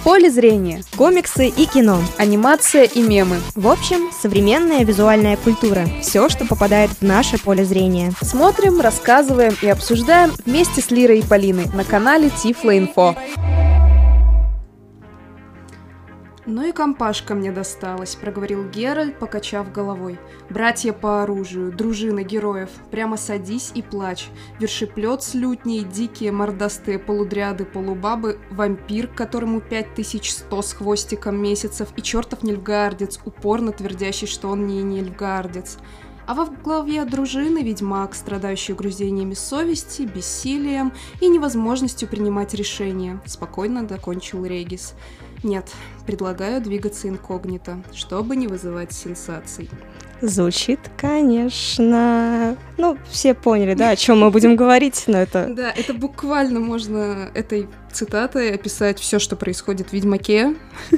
Поле зрения, комиксы и кино, анимация и мемы. В общем, современная визуальная культура. Все, что попадает в наше поле зрения. Смотрим, рассказываем и обсуждаем вместе с Лирой и Полиной на канале Тифло-Инфо. «Ну и компашка мне досталась», — проговорил Геральт, покачав головой. «Братья по оружию, дружина героев, прямо садись и плачь. Вершеплет с лютней, дикие мордастые полудряды, полубабы, вампир, которому 5100 с хвостиком месяцев, и чертов нильфгаардец, упорно твердящий, что он не нильфгаардец. А во главе дружины ведьмак, страдающий угрызениями совести, бессилием и невозможностью принимать решения», — спокойно докончил Регис. «Нет, предлагаю двигаться инкогнито, чтобы не вызывать сенсаций». Звучит, конечно... Ну, все поняли, да, о чем мы будем говорить, но это... Да, это буквально можно этой цитатой описать все, что происходит в «Ведьмаке».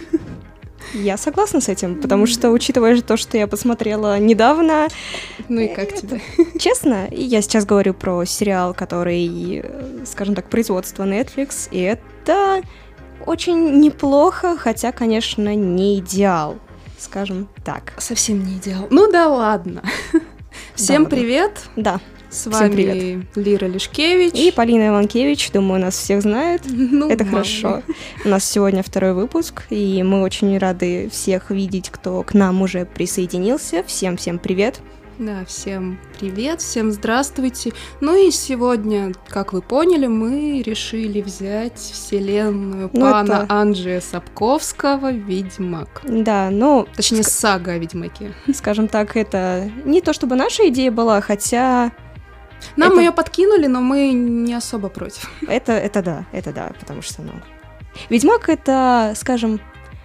Я согласна с этим, потому что, учитывая то, что я посмотрела недавно... Ну и как тебе? Честно, я сейчас говорю про сериал, который, скажем так, производство Netflix, и это очень неплохо, хотя, конечно, не идеал, скажем так. Совсем не идеал. Ну да ладно. Всем привет. Да. С вами Лира Лешкевич и Полина Иванкевич. Думаю, нас всех знают. Ну, это хорошо. У нас сегодня второй выпуск, и мы очень рады всех видеть, кто к нам уже присоединился. Всем привет. Да, всем привет, всем здравствуйте. Ну и сегодня, как вы поняли, мы решили взять вселенную пана Анджея Сапковского «Ведьмак». Да, ну... Точнее, сага о Ведьмаке. Скажем так, это не то чтобы наша идея была, хотя... Нам ее подкинули, но мы не особо против. Это да, потому что, Ведьмак — это, скажем,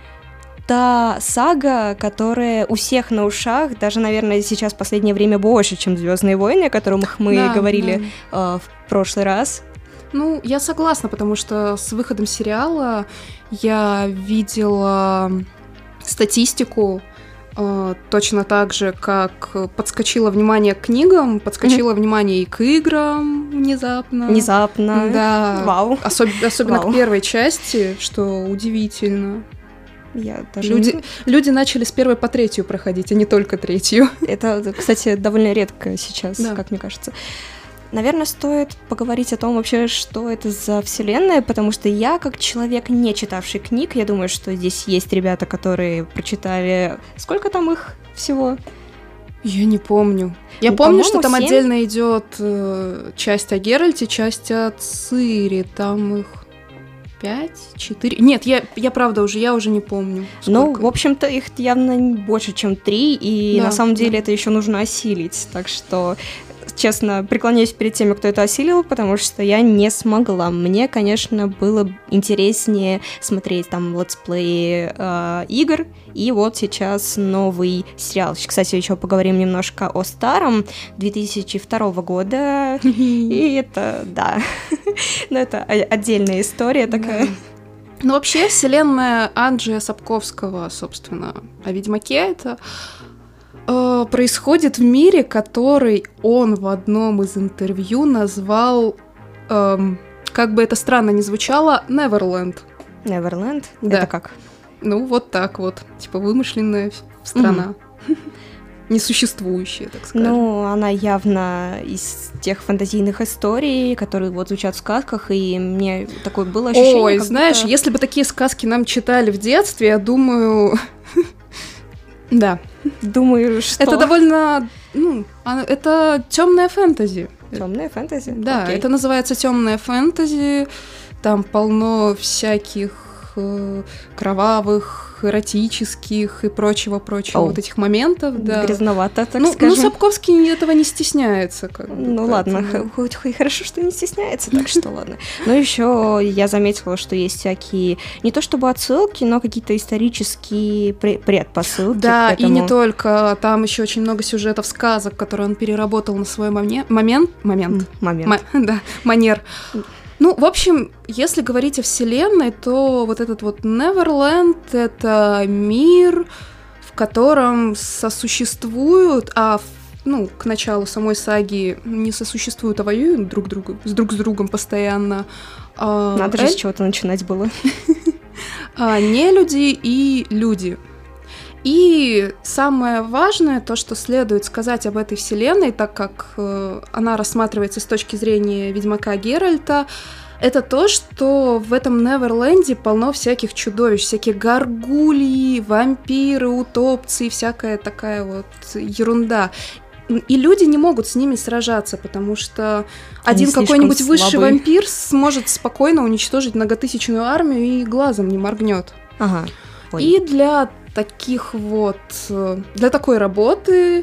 та сага, которая у всех на ушах, даже, наверное, сейчас в последнее время больше, чем «Звездные войны», о которых мы говорили в прошлый раз. Ну, я согласна, потому что с выходом сериала я видела статистику, точно так же, как подскочило внимание к книгам, подскочило внимание и к играм внезапно. Да. Вау. Особенно к первой части, что удивительно. Люди начали с первой по третью проходить, а не только третью. Это, кстати, довольно редко сейчас, как мне кажется. Наверное, стоит поговорить о том вообще, что это за вселенная, потому что я, как человек, не читавший книг, я думаю, что здесь есть ребята, которые прочитали... Сколько там их всего? Я не помню. Я помню, что там 7? Отдельно идет часть о Геральте, часть о Цири, там их 5, 4... Нет, я правда я уже не помню. Сколько. Ну, в общем-то, их явно больше, чем 3, и на самом деле это еще нужно осилить, так что... Честно, преклоняюсь перед теми, кто это осилил, потому что я не смогла. Мне, конечно, было интереснее смотреть там летсплеи игр, и вот сейчас новый сериал. Кстати, еще поговорим немножко о старом, 2002 года, и это, да, но это отдельная история такая. Ну, вообще, вселенная Анджея Сапковского, собственно, о Ведьмаке, это... происходит в мире, который он в одном из интервью назвал, как бы это странно ни звучало, Неверленд. Неверленд? Да. Это как? Ну, вот так вот. Типа вымышленная страна. Несуществующая, так скажем. Ну, она явно из тех фантазийных историй, которые вот звучат в сказках, и мне такое было ощущение... Ой, знаешь, если бы такие сказки нам читали в детстве, я думаю... Да. Думаю, что... Это довольно... это темная фэнтези. Темная фэнтези? Да, окей. Это называется темная фэнтези. Там полно всяких кровавых, эротических и прочего вот этих моментов. Да. Грязновато, так скажем. Ну, Сапковский этого не стесняется. Ну, ладно, хоть хорошо, что не стесняется, так что ладно. Но еще я заметила, что есть всякие, не то чтобы отсылки, но какие-то исторические предпосылки. Да, и не только. Там еще очень много сюжетов сказок, которые он переработал на свой манер. Ну, в общем, если говорить о вселенной, то вот этот вот Неверленд — это мир, в котором сосуществуют, к началу самой саги не сосуществуют, а воюют друг с другом постоянно. Надо же с чего-то начинать было. Нелюди и люди. И самое важное, то, что следует сказать об этой вселенной, так как она рассматривается с точки зрения ведьмака Геральта, это то, что в этом Неверленде полно всяких чудовищ, всякие горгульи, вампиры, утопцы и всякая такая вот ерунда. И люди не могут с ними сражаться, потому что один какой-нибудь высший вампир сможет спокойно уничтожить многотысячную армию и глазом не моргнет. Ага. Ой. И для такой работы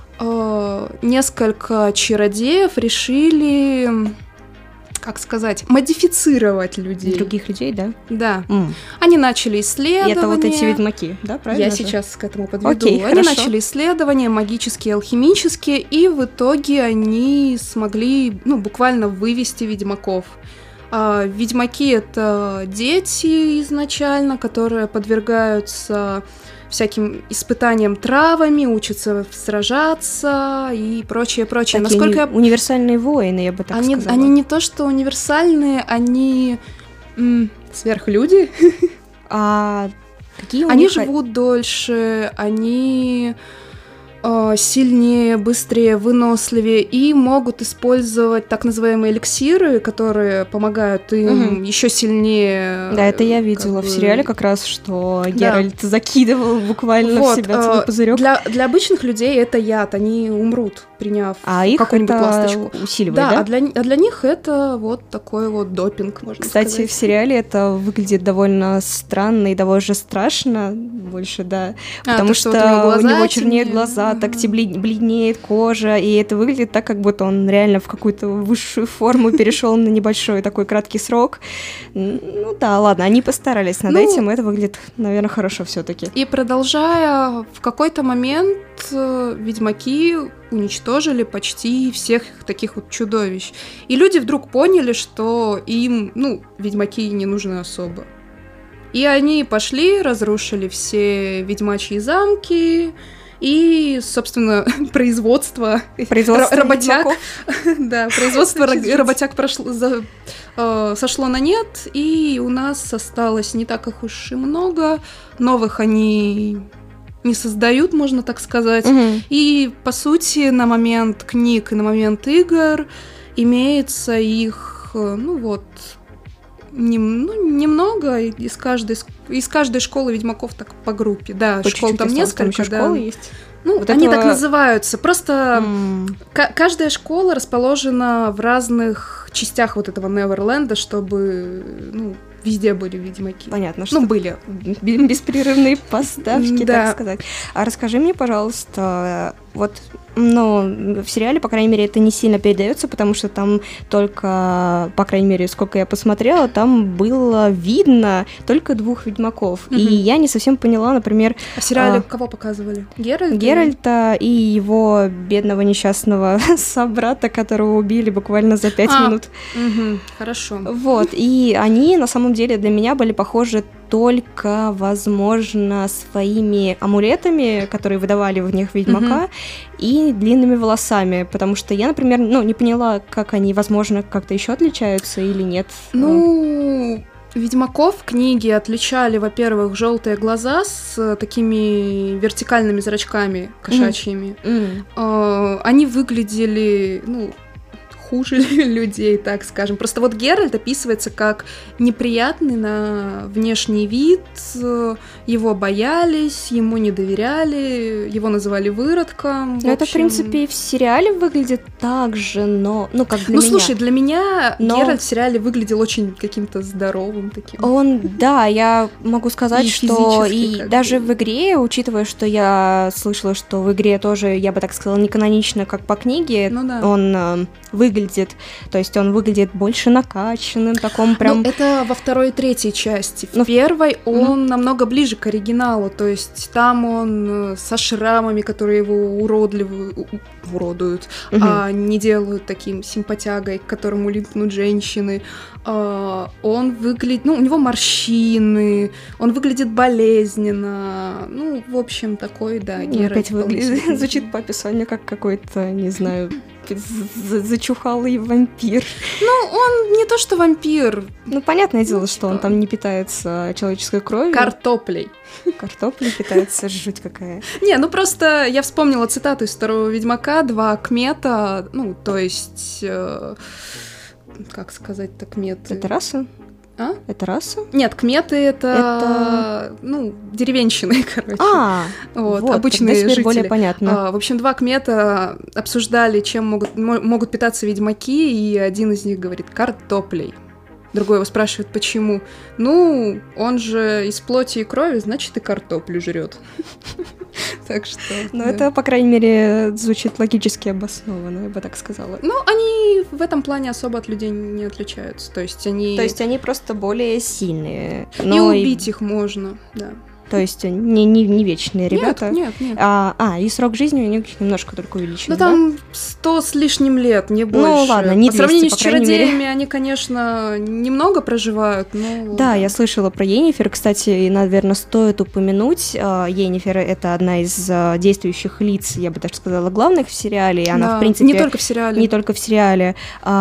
несколько чародеев решили, как сказать, модифицировать людей. Других людей, да? Да. Они начали исследования. И это вот эти ведьмаки, да, правильно? Я же? сейчас к этому подведу. Окей, они хорошо. начали исследования магические, алхимические, и в итоге они смогли, буквально вывести ведьмаков. Ведьмаки — это дети изначально, которые подвергаются всяким испытаниям травами, учатся сражаться и прочее. Такие Насколько универсальные воины, я бы так сказала. Они не то что универсальные, они сверхлюди. А какие у Они них... живут дольше, они сильнее, быстрее, выносливее и могут использовать так называемые эликсиры, которые помогают им еще сильнее. Да, это я видела в сериале как раз, что Геральт закидывал буквально в себя целый пузырек. Для обычных людей это яд, они умрут, приняв какую-нибудь ласточку. Усиливает, да? А для них это вот такой вот допинг, можно сказать. Кстати, в сериале это выглядит довольно странно и довольно страшно больше, да, потому что у него чернеют глаза, так бледнеет кожа, и это выглядит так, как будто он реально в какую-то высшую форму перешел на небольшой такой краткий срок. Ну да, ладно, они постарались над этим, и это выглядит, наверное, хорошо все-таки. И продолжая, в какой-то момент ведьмаки уничтожили почти всех таких вот чудовищ. И люди вдруг поняли, что им, ведьмаки не нужны особо. И они пошли, разрушили все ведьмачьи замки, и, собственно, производство работяг, производство работяг сошло на нет, и у нас осталось не так их уж и много, новых они не создают, можно так сказать, и, по сути, на момент книг и на момент игр имеется их, немного из каждой школы ведьмаков так по группе. Да, школ там несколько. Там школы есть. Вот они так называются. Просто каждая школа расположена в разных частях вот этого Неверленда, чтобы везде были ведьмаки. Понятно, что были. Беспрерывные поставки, так сказать. А расскажи мне, пожалуйста, в сериале, по крайней мере, это не сильно передается, потому что там только, по крайней мере, сколько я посмотрела, там было видно только двух ведьмаков. И я не совсем поняла, например... А в сериале кого показывали? Геральта и его бедного несчастного собрата, которого убили буквально за 5 минут. Хорошо. Вот, и они, на самом деле, для меня были похожи только, возможно, своими амулетами, которые выдавали в них ведьмака, и длинными волосами, потому что я, например, не поняла, как они, возможно, как-то еще отличаются или нет. Ведьмаков в книге отличали, во-первых, желтые глаза с такими вертикальными зрачками кошачьими. Они выглядели, хуже людей, так скажем. Просто вот Геральт описывается как неприятный на внешний вид, его боялись, ему не доверяли, его называли выродком. Это, в принципе, и в сериале выглядит так же, но, как для меня. Слушай, для меня Геральт в сериале выглядел очень каким-то здоровым таким. Я могу сказать, что и даже в игре, учитывая, что я слышала, что в игре тоже, я бы так сказала, не канонично, как по книге, он выглядит, то есть он выглядит больше накачанным, таком прям... это во второй и третьей части. В первой он намного ближе к оригиналу, то есть там он со шрамами, которые его уродуют, не делают таким симпатягой, к которому липнут женщины. Он выглядит... у него морщины, он выглядит болезненно. В общем, такой, да, Геральт. Опять звучит по описанию как какой-то, не знаю, зачухалый вампир. Ну, он не то что вампир. Ну, понятное дело, что он там не питается человеческой кровью. Картоплей. Картоплей питается, жуть какая. Не, ну просто я вспомнила цитату из второго Ведьмака, 2 кмета, ну, то есть... как сказать-то, кметы? Это раса? А? Это раса? Нет, кметы это... ну, деревенщины, короче. Вот, обычные жители. Более понятно. В общем, 2 кмета обсуждали, чем могут питаться ведьмаки, и один из них говорит картоплей. Другой его спрашивает, почему. Ну, он же из плоти и крови, значит, и картоплю жрет. Так что... Ну, это, по крайней мере, звучит логически обоснованно, я бы так сказала. Ну, они в этом плане особо от людей не отличаются. То есть они просто более сильные. И убить их можно, да. То есть не вечные ребята. Нет. И срок жизни у них немножко только увеличен, Ну, там 100 с лишним лет, не больше. Ну, ладно, не 200, по сравнению по с чародеями, они, конечно, немного проживают, но... Да, я слышала про Йеннифер, кстати, и, наверное, стоит упомянуть. Йеннифер — это одна из действующих лиц, я бы даже сказала, главных в сериале, и она, в принципе... Не только в сериале. Не только в сериале.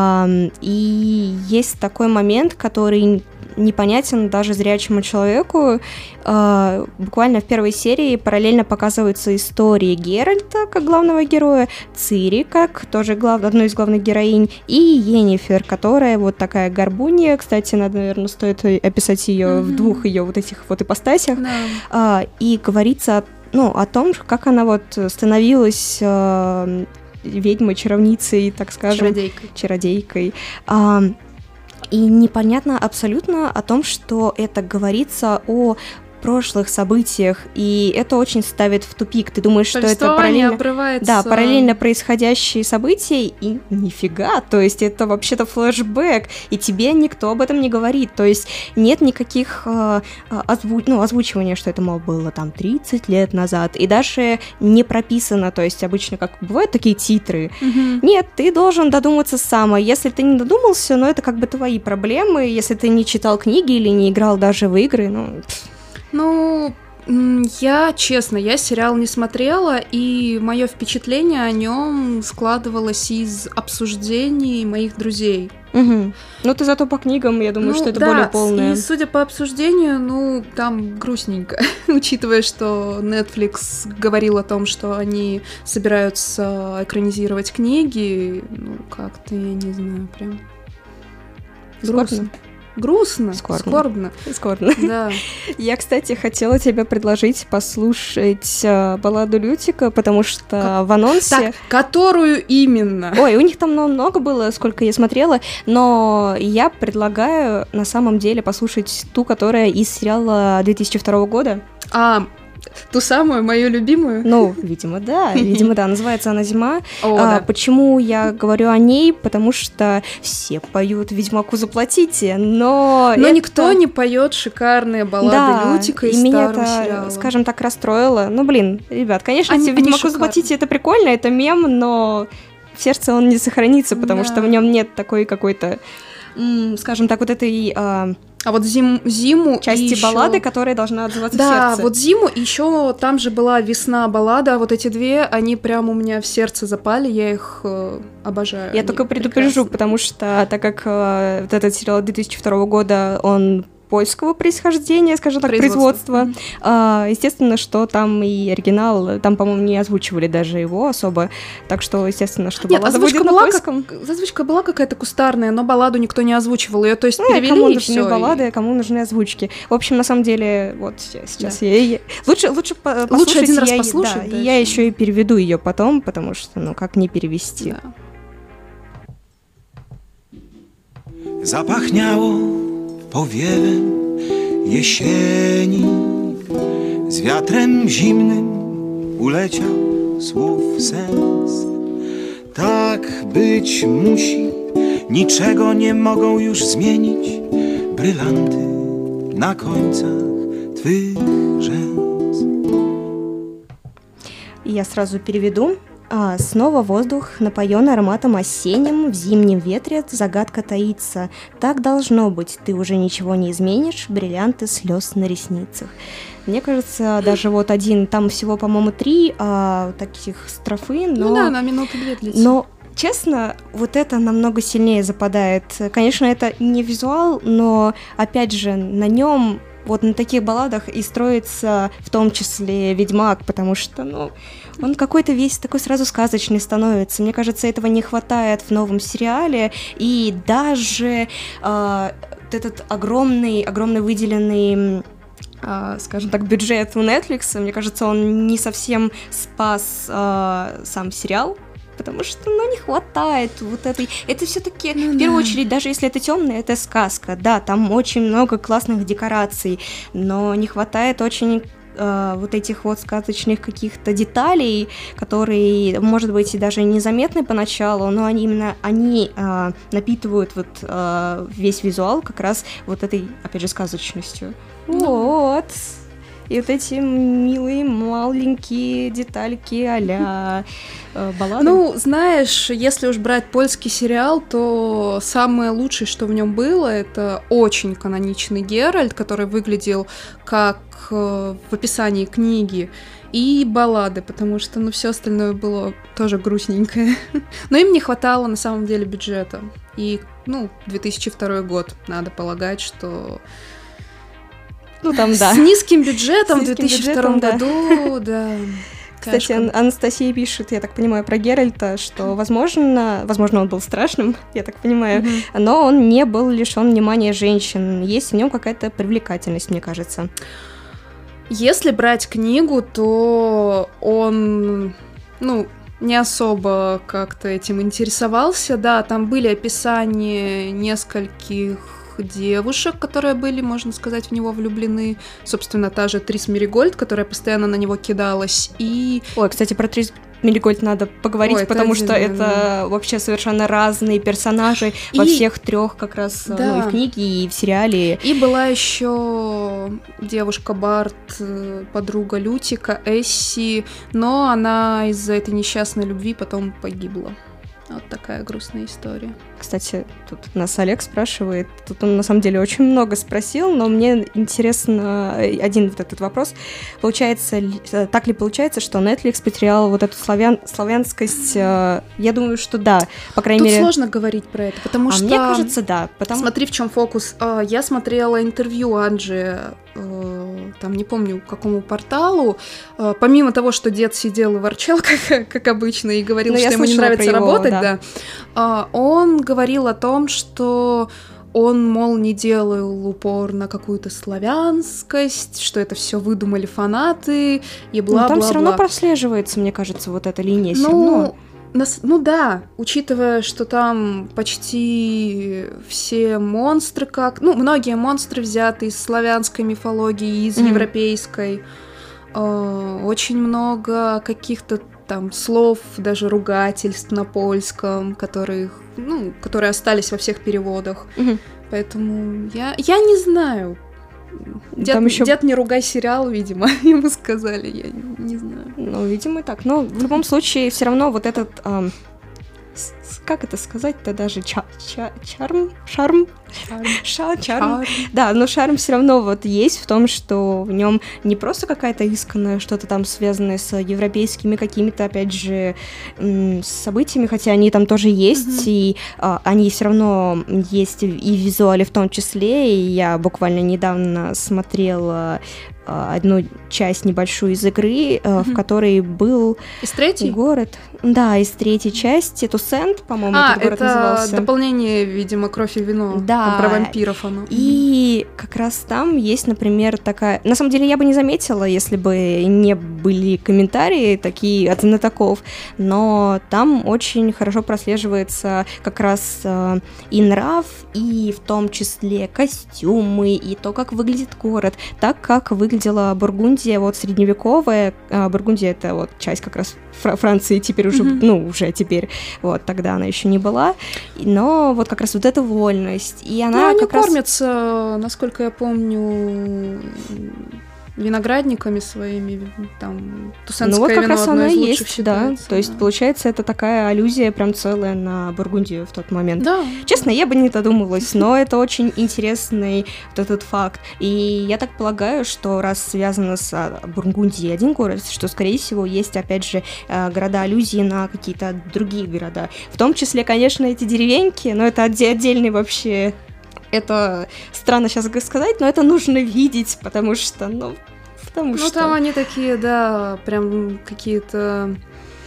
И есть такой момент, который непонятен даже зрячему человеку. Буквально в первой серии параллельно показываются истории Геральта как главного героя, Цири как тоже одной из главных героинь, и Йеннифер, которая вот такая горбунья. Кстати, наверное, стоит описать ее в 2 ее вот этих вот ипостасях. И говорится о том, как она вот становилась ведьмой, чаровницей, так скажем. Чародейкой. И непонятно абсолютно о том, что это говорится о прошлых событиях, и это очень ставит в тупик. Ты думаешь, что это параллельно происходящие события, и нифига, то есть это вообще-то флешбэк, и тебе никто об этом не говорит, то есть нет никаких озвучивания, что это, мол, было там 30 лет назад, и даже не прописано, то есть обычно, как бывают такие титры, нет, ты должен додуматься сам, а если ты не додумался, это как бы твои проблемы, если ты не читал книги или не играл даже в игры, Ну, я сериал не смотрела, и мое впечатление о нем складывалось из обсуждений моих друзей. Угу. Ну, ты зато по книгам, я думаю, что это более полное. И судя по обсуждению, там грустненько, учитывая, что Netflix говорил о том, что они собираются экранизировать книги, как-то, я не знаю, прям грустно. Скорбно. Да. Я, кстати, хотела тебе предложить послушать балладу Лютика, потому что в анонсе... Так, которую именно? Ой, у них там много было, сколько я смотрела, но я предлагаю на самом деле послушать ту, которая из сериала 2002 года. Ту самую, мою любимую? Ну, видимо, да. Называется она «Зима». Да. Почему я говорю о ней? Потому что все поют «Ведьмаку заплатите», но никто не поет шикарные баллады Лютика из старого сериала. Меня это, скажем так, расстроило. Ребят, конечно, «Ведьмаку заплатите» — это прикольно, это мем, но в сердце он не сохранится, потому что в нем нет такой какой-то, скажем так, вот этой... А вот зиму части баллады, которая должна отзываться в сердце. Да, вот зиму, еще там же была весна баллада, вот эти 2, они прям у меня в сердце запали, я их обожаю. Я только предупрежу, потому что, так как вот этот сериал 2002 года, он польского происхождения, скажем так, производства. Естественно, что там и оригинал, там, по-моему, не озвучивали даже его особо, так что, естественно, что баллада будет на польском. Озвучка была какая-то кустарная, но балладу никто не озвучивал, ее, то есть перевели, кому и нужны всё. Баллады, а кому нужны озвучки. В общем, на самом деле, вот сейчас я... Лучше один раз послушать. Да, я еще и переведу ее потом, потому что, как не перевести. Да. Zapachniało powiewem jesieni, z wiatrem zimnym uleciał słów sens. Tak być musi, niczego nie mogą już zmienić brylanty na końcach twych rzęs. Я сразу переведу. Снова воздух напоен ароматом осенним, в зимнем ветре загадка таится. Так должно быть, ты уже ничего не изменишь, бриллианты слез на ресницах. Мне кажется, даже вот один, там всего, по-моему, 3 таких строфы, но... на минуту 2 длится. Но честно, вот это намного сильнее западает. Конечно, это не визуал, но, опять же, на нем вот на таких балладах и строится в том числе «Ведьмак», потому что, он какой-то весь такой сразу сказочный становится. Мне кажется, этого не хватает в новом сериале, и даже этот огромный выделенный, скажем так, бюджет у Netflix, мне кажется, он не совсем спас сам сериал, потому что, не хватает вот этой... Это все-таки, в первую очередь, даже если это темная, это сказка, да, там очень много классных декораций, но не хватает очень вот этих вот сказочных каких-то деталей, которые, может быть, и даже незаметны поначалу, но они напитывают вот весь визуал как раз вот этой, опять же, сказочностью. Вот. И вот эти милые маленькие детальки а-ля баллады. Знаешь, если уж брать польский сериал, то самое лучшее, что в нем было, это очень каноничный Геральт, который выглядел как в описании книги, и баллады, потому что, все остальное было тоже грустненькое. Но им не хватало, на самом деле, бюджета. И, 2002 год, надо полагать, что... там, да. С низким бюджетом в 2002 году, да. Кстати, Анастасия пишет, я так понимаю, про Геральта, что, возможно, он был страшным, я так понимаю, но он не был лишен внимания женщин. Есть в нем какая-то привлекательность, мне кажется. Если брать книгу, то он, не особо как-то этим интересовался. Да, там были описания нескольких девушек, которые были, можно сказать, в него влюблены. Собственно, та же Трис Меригольд, которая постоянно на него кидалась. И... Ой, кстати, про Трис Меригольд надо поговорить, потому что это вообще совершенно разные персонажи во всех трех как раз, и в книге, и в сериале. И была еще девушка Барт, подруга Лютика, Эсси, но она из-за этой несчастной любви потом погибла. Вот такая грустная история. Кстати, тут нас Олег спрашивает, тут он на самом деле очень много спросил, но мне интересно один вот этот вопрос. Так ли получается, что Netflix потерял вот эту славянскость? Я думаю, что да, по крайней мере... Тут сложно говорить про это, потому что... мне кажется, да. Смотри, в чем фокус. Я смотрела интервью Анджи, там не помню, к какому порталу. Помимо того, что дед сидел и ворчал, как обычно, и говорил, что ему не нравится работать, он говорил о том, что он, мол, не делал упор на какую-то славянскость, что это все выдумали фанаты, и бла-бла-бла. Там все равно прослеживается, мне кажется, вот эта линия. Да, учитывая, что там почти все монстры многие монстры взяты из славянской мифологии, из европейской. Очень много каких-то там слов, даже ругательств на польском, которые остались во всех переводах. Поэтому я не знаю. Дед, не ругай сериал, видимо, ему сказали, я не знаю. Видимо, и так. Но в любом случае, все равно вот этот... как это сказать-то даже? Шарм. Да, но шарм все равно вот есть в том, что в нем не просто какая-то исконная, что-то там связанное с европейскими какими-то, опять же, событиями, хотя они там тоже есть, и они все равно есть и в визуале в том числе, и я буквально недавно смотрела одну часть небольшую из игры, в которой был из третьей? Город. Да, из третьей части. Тусент, по-моему, этот город назывался. Это дополнение, видимо, «Кровь и вино». Да. Там про вампиров оно. И как раз там есть, например, такая... На самом деле, я бы не заметила, если бы не были комментарии такие от знатоков, но там очень хорошо прослеживается как раз и нрав, и в том числе костюмы, и то, как выглядит город, так, как выглядела Бургундия, вот средневековая. Бургундия — это вот часть как раз Франции теперь уже, уже теперь, вот, тогда она еще не была, но вот как раз вот эта вольность, и она они как раз... кормятся, насколько я помню, виноградниками своими, там, тусенское вот как вино раз одно оно из и лучших есть, считается. да. То есть, получается, это такая аллюзия прям целая на Бургундию в тот момент. Да. Честно, я бы не додумалась, но это очень интересный вот этот факт. И я так полагаю, что раз связано с Бургундией один город, что, скорее всего, есть, опять же, города-аллюзии на какие-то другие города. В том числе, конечно, эти деревеньки, но это отдельный вообще... Это странно сейчас сказать, но это нужно видеть, потому что, там они такие, да, прям какие-то...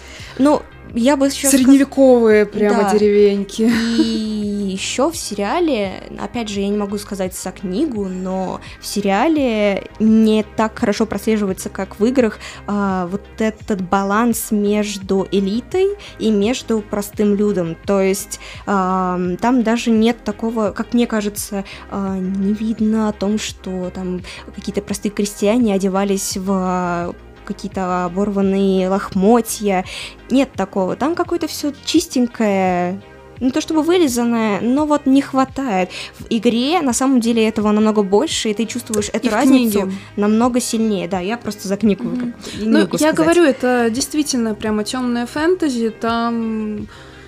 Я бы еще средневековые прямо деревеньки. И еще в сериале, опять же, я не могу сказать за книгу, но в сериале не так хорошо прослеживается, как в играх, вот этот баланс между элитой и между простым людом. То есть там даже нет такого, как мне кажется, не видно о том, что там какие-то простые крестьяне одевались в какие-то оборванные лохмотья. Нет такого. Там какое-то все чистенькое, не то чтобы вырезанное, но вот не хватает. В игре на самом деле этого намного больше, и ты чувствуешь эту разницу намного сильнее. Да, я просто за книгу я говорю, это действительно прямо темное фэнтези, там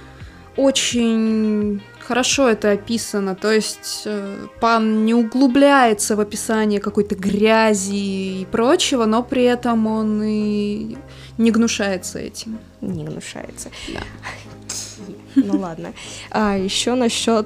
очень... хорошо это описано, то есть Пан не углубляется в описание какой-то грязи и прочего, но при этом он и не гнушается этим. Не гнушается. Да. Ну ладно. Еще насчет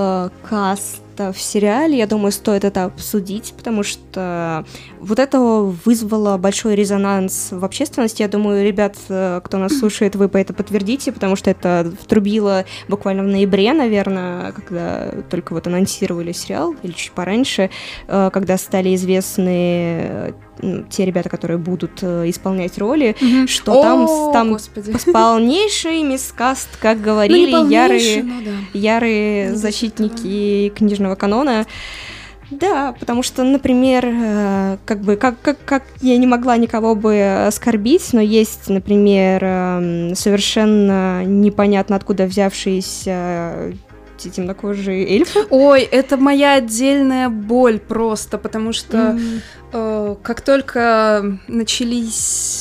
каста в сериале, я думаю, стоит это обсудить, потому что вот это вызвало большой резонанс в общественности. Я думаю, ребят, кто нас слушает, вы это подтвердите, потому что это втрубило буквально в ноябре, наверное, когда только вот анонсировали сериал, или чуть пораньше, когда стали известны те ребята, которые будут исполнять роли, что там полнейший мискаст, как говорили ярые защитники книжного канона. Да, потому что, например, как я не могла никого бы оскорбить, но есть, например, совершенно непонятно откуда взявшиеся темнокожие эльфы. Ой, это моя отдельная боль просто, потому что как только началась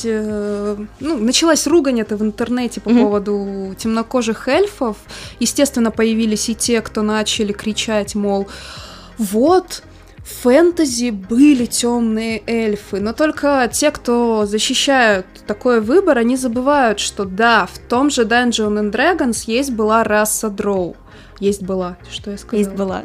ругань это в интернете по поводу темнокожих эльфов, естественно, появились и те, кто начали кричать, мол, вот, в фэнтези были темные эльфы, но только те, кто защищают такой выбор, они забывают, что да, в том же Dungeons and Dragons была раса дроу. Что я сказала?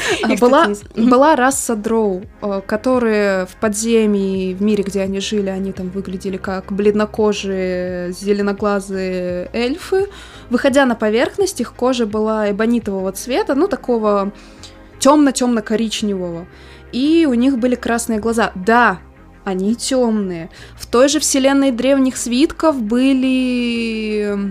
Была раса дроу, которые в подземье, в мире, где они жили, они там выглядели как бледнокожие, зеленоглазые эльфы. Выходя на поверхность, их кожа была эбонитового цвета, такого темно-темно-коричневого. И у них были красные глаза. Да, они темные. В той же вселенной древних свитков были...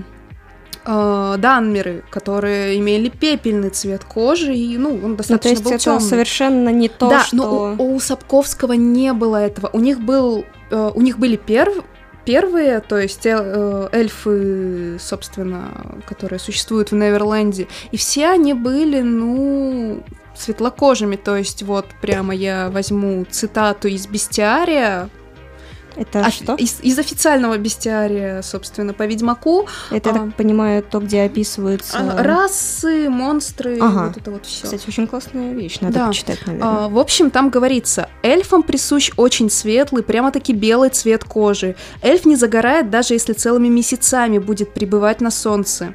данмеры, которые имели пепельный цвет кожи, и, он достаточно был темный. То есть это совершенно не то, да, что... но у Сапковского не было этого. У них были первые, то есть эльфы, собственно, которые существуют в Неверленде, и все они были, светлокожими, то есть вот прямо я возьму цитату из «Бестиария». Это что? Из официального бестиария, собственно, по Ведьмаку. Это, я так понимаю, то, где описываются... расы, монстры, вот это вот все. Кстати, очень классная вещь, надо почитать, наверное. В общем, там говорится, эльфам присущ очень светлый, прямо-таки белый цвет кожи. Эльф не загорает, даже если целыми месяцами будет пребывать на солнце.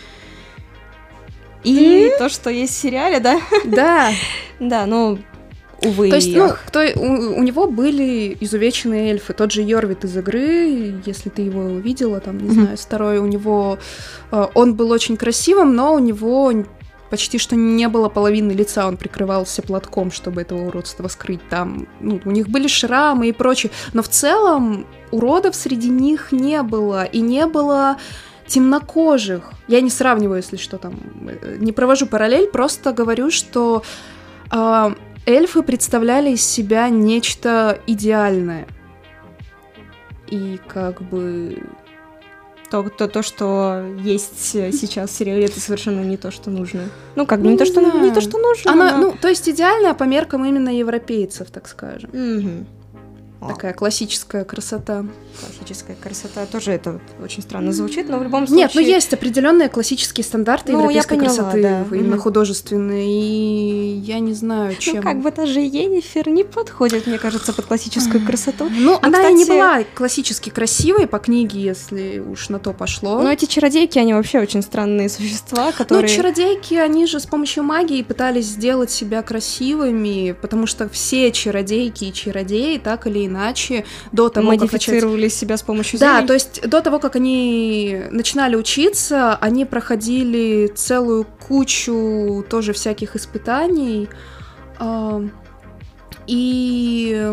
И то, что есть в сериале, да? Да. Да, увы. То есть, у него были изувеченные эльфы. Тот же Йорвит из игры, если ты его увидела, там, не знаю, второй, у него... Он был очень красивым, но у него почти что не было половины лица, он прикрывался платком, чтобы этого уродства скрыть. Там, у них были шрамы и прочее. Но в целом уродов среди них не было. И не было темнокожих. Я не сравниваю, если что, там... Не провожу параллель, просто говорю, что... эльфы представляли из себя нечто идеальное. И как бы... То, что есть сейчас в сериале, это совершенно не то, что нужно. Не то, что нужно. То есть идеальное по меркам именно европейцев, так скажем. Такая классическая красота. Классическая красота тоже это очень странно звучит, но в любом случае... Нет, ну есть определенные классические стандарты европейской красоты, да. Именно художественные, и я не знаю, чем... Ну, как бы даже Йеннифер не подходит, мне кажется, под классическую красоту. Ну, она кстати... и не была классически красивой по книге, если уж на то пошло. Но эти чародейки, они вообще очень странные существа, которые... Ну, чародейки, они же с помощью магии пытались сделать себя красивыми, потому что все чародейки и чародеи так или иначе до того, модифицировали себя с помощью зелий. Да, то есть до того, как они начинали учиться, они проходили целую кучу тоже всяких испытаний. И...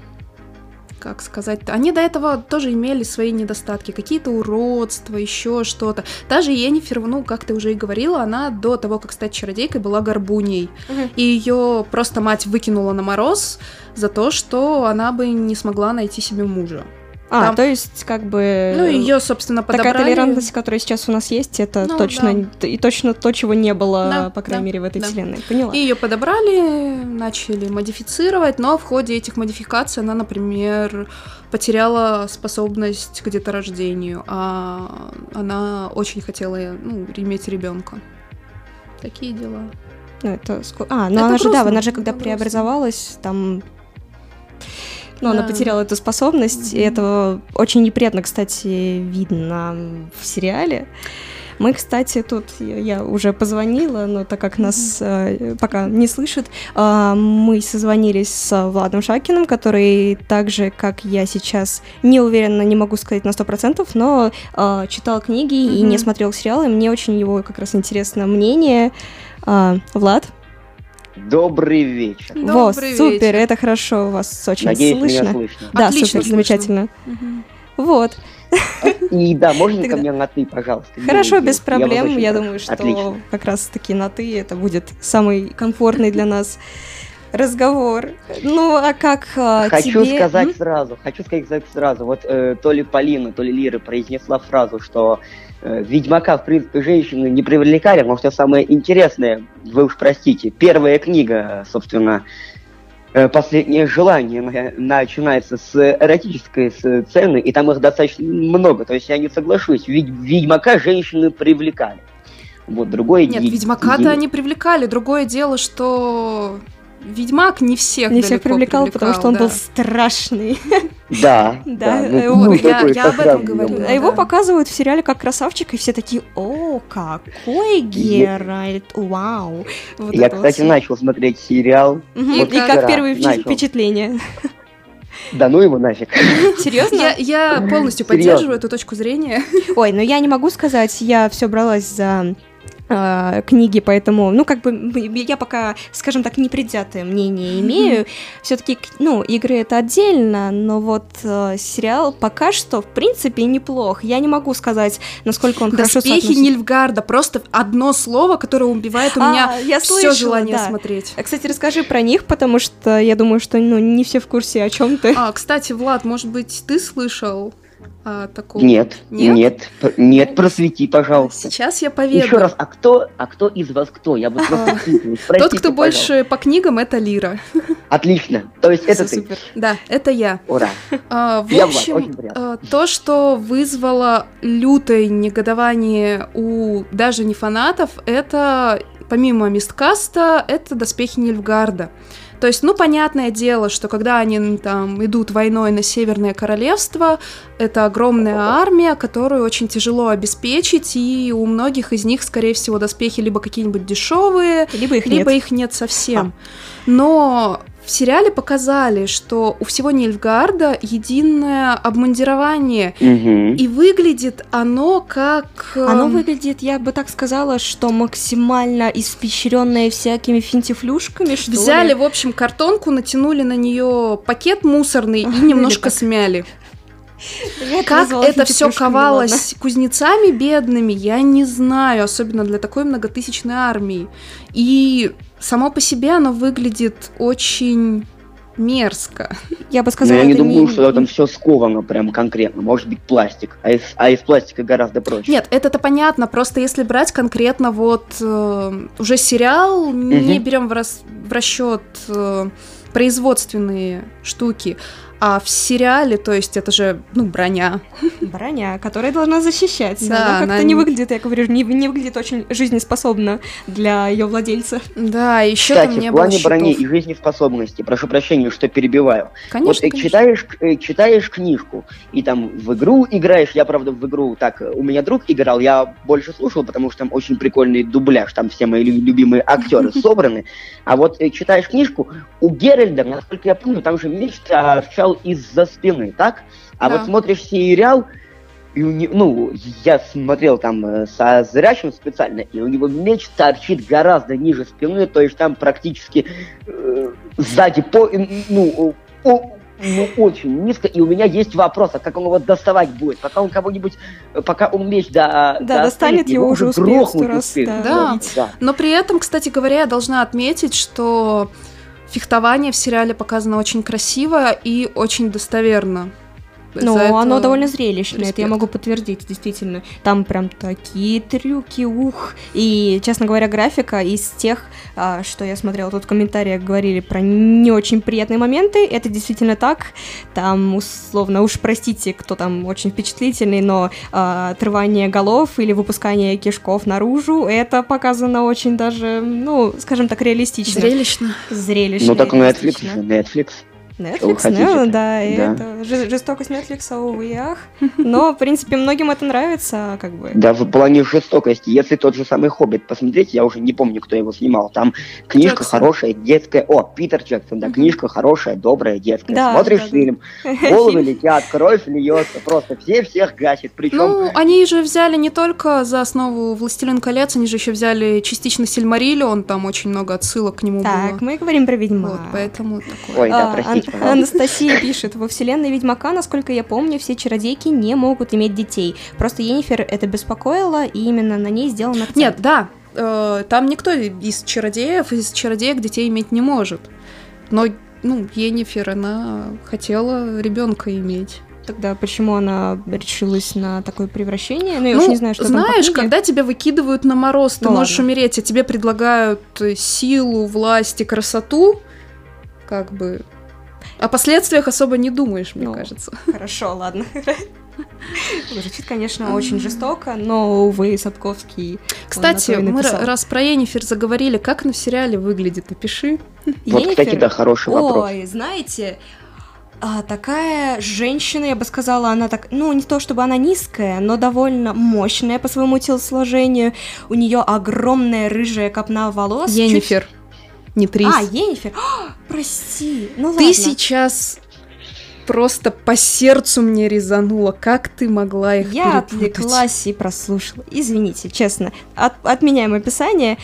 как сказать-то, они до этого тоже имели свои недостатки, какие-то уродства, еще что-то. Даже Йеннифер, ну, как ты уже и говорила, она до того, как стать чародейкой, была горбуней. И ее просто мать выкинула на мороз за то, что она бы не смогла найти себе мужа. Там... то есть, как бы... Ну, ее, собственно, подобрали. Такая толерантность, которая сейчас у нас есть, это точно, да. И точно то, чего не было, да, по крайней мере, в этой вселенной. Поняла. И ее подобрали, начали модифицировать, но в ходе этих модификаций она, например, потеряла способность к деторождению, а она очень хотела, иметь ребенка. Такие дела. Ну, это... она же, да, она же, когда преобразовалась, там... Но она потеряла эту способность, и это очень неприятно, кстати, видно в сериале. Мы, кстати, тут, я уже позвонила, но так как нас пока не слышат, мы созвонились с Владом Шакиным, который так же, как я сейчас, не уверена, не могу сказать на 100%, но читал книги и не смотрел сериалы, мне очень его как раз интересно мнение. Влад? Добрый вечер. Вот, супер, это хорошо, у вас очень надеюсь, слышно. Меня слышно. Да, отлично супер, слышно. замечательно. Вот. И да, можно ко мне на «ты», пожалуйста? Хорошо, без проблем. Я прошу. думаю, что Отлично. как раз-таки на «ты» это будет самый комфортный для нас разговор. Ну, а как Хочу тебе... сказать сразу. Вот то ли Полина, то ли Лира произнесла фразу, что Ведьмака, в принципе, женщины не привлекали, потому что самое интересное, вы уж простите, первая книга, собственно, «Последнее желание» начинается с эротической сцены, и там их достаточно много, то есть я не соглашусь, Ведьмака женщины привлекали. Вот другое дело. Нет, Ведьмака-то они привлекали, другое дело, что... Ведьмак не всех привлекал, потому что он был страшный. Да. Я об этом говорю. А его показывают в сериале как красавчик, и все такие: о, какой Геральт, вау. Я, кстати, начал смотреть сериал. И как первые впечатления? Да ну его нафиг. Серьезно? Я полностью поддерживаю эту точку зрения. Ой, ну я не могу сказать, я все бралась за... книги, поэтому, я пока, скажем так, непредвзятое мнение имею. Все-таки, игры это отдельно, но вот сериал пока что, в принципе, неплох. Я не могу сказать, насколько он хорошо соотносится. «Доспехи Нильфгарда», просто одно слово, которое убивает у меня все желание смотреть. Кстати, расскажи про них, потому что я думаю, что, не все в курсе, о чем ты. Кстати, Влад, может быть, ты слышал такого? Нет, просвети, пожалуйста. Сейчас я поведу. Еще раз, а кто из вас кто? Я бы просто тот, кто больше по книгам, это Лира. Отлично, то есть это ты. Да, это я. Ура. В общем, то, что вызвало лютое негодование у даже не фанатов, это, помимо мисткаста, это «Доспехи Нильфгарда». То есть, понятное дело, что когда они там идут войной на Северное Королевство, это огромная армия, которую очень тяжело обеспечить, и у многих из них, скорее всего, доспехи либо какие-нибудь дешевые, либо их нет совсем. Но в сериале показали, что у всего Нильфгарда единое обмундирование, и выглядит оно как... Оно выглядит, я бы так сказала, что максимально испещренное всякими финтифлюшками, что ли. Взяли, в общем, картонку, натянули на нее пакет мусорный и немножко смяли. Как это все ковалось кузнецами бедными, я не знаю, особенно для такой многотысячной армии. И само по себе оно выглядит очень мерзко. Я бы сказала, я не думаю, что там все сковано прям конкретно. Может быть, пластик, а из пластика гораздо проще. Нет, это понятно, просто если брать конкретно уже сериал, не берем в расчет производственные штуки, А в сериале, то есть это же, броня. Броня, которая должна защищать. Да, она как-то не выглядит, я говорю, не выглядит очень жизнеспособно для ее владельца. Да, еще кстати, там не в было плане щитов. брони и жизнеспособности, прошу прощения, что перебиваю. Конечно, вот читаешь книжку, и там в игру играешь, я, правда, в игру, у меня друг играл, я больше слушал, потому что там очень прикольный дубляж, там все мои любимые актеры собраны, а вот читаешь книжку, у Геральда, насколько я помню, там же меч торчал из-за спины, так? А Да. вот смотришь сериал, и я смотрел там со зрячим специально, и у него меч торчит гораздо ниже спины, то есть там практически сзади очень низко, и у меня есть вопрос, а как он его доставать будет? Пока он меч достанет, его уже успеет 100 раз. Да. Но при этом, кстати говоря, я должна отметить, что фехтование в сериале показано очень красиво и очень достоверно. Ну, оно довольно зрелищное, это я могу подтвердить, действительно. Там прям такие трюки, И, честно говоря, графика из тех, что я смотрела тут в комментариях, говорили про не очень приятные моменты, это действительно так. Там, условно, уж простите, кто там очень впечатлительный, но отрывание голов или выпускание кишков наружу, это показано очень даже, скажем так, реалистично. Зрелищно. Ну, так Netflix. Netflix, да, это жестокость Netflix, увы и ах. Но, в принципе, многим это нравится, как бы. Да, в плане жестокости, если тот же самый «Хоббит» посмотреть, я уже не помню, кто его снимал, там книжка Джексон. Хорошая, детская, Питер Джексон, да, книжка хорошая, добрая, детская. Да, Смотришь фильм, головы летят, кровь льется, просто всех гасит, причем... Они же взяли не только за основу «Властелин колец», они же еще взяли частично «Сильмариллион», там очень много отсылок к нему было. Так, мы говорим про «Ведьмака». Вот, поэтому такое. Ой, да, простите, пожалуйста. Анастасия пишет: во вселенной Ведьмака, насколько я помню, все чародейки не могут иметь детей. Просто Йеннифер это беспокоило, и именно на ней сделан акцент. Нет, да, там никто из чародеек детей иметь не может. Но, Йеннифер, она хотела ребенка иметь. Тогда почему она решилась на такое превращение? Я уж не знаю, что знаешь, там по книге. когда тебя выкидывают на мороз, ты можешь умереть, а тебе предлагают силу, власть и красоту, как бы... О последствиях особо не думаешь, мне кажется. Хорошо, ладно. Звучит, конечно, очень жестоко, но, увы, Сапковский... Кстати, мы раз про Йеннифер заговорили, как она в сериале выглядит? Напиши. Вот, кстати, да, хороший вопрос. Ой, знаете... такая женщина, я бы сказала, она так, не то чтобы она низкая, но довольно мощная по своему телосложению. У нее огромная рыжая копна волос. Йеннифер. Не Трис. Йеннифер. Прости. Ладно. Ты сейчас просто по сердцу мне резанула. Как ты могла их Я перепутать? отвлеклась и прослушала. Извините, честно. Отменяем описание.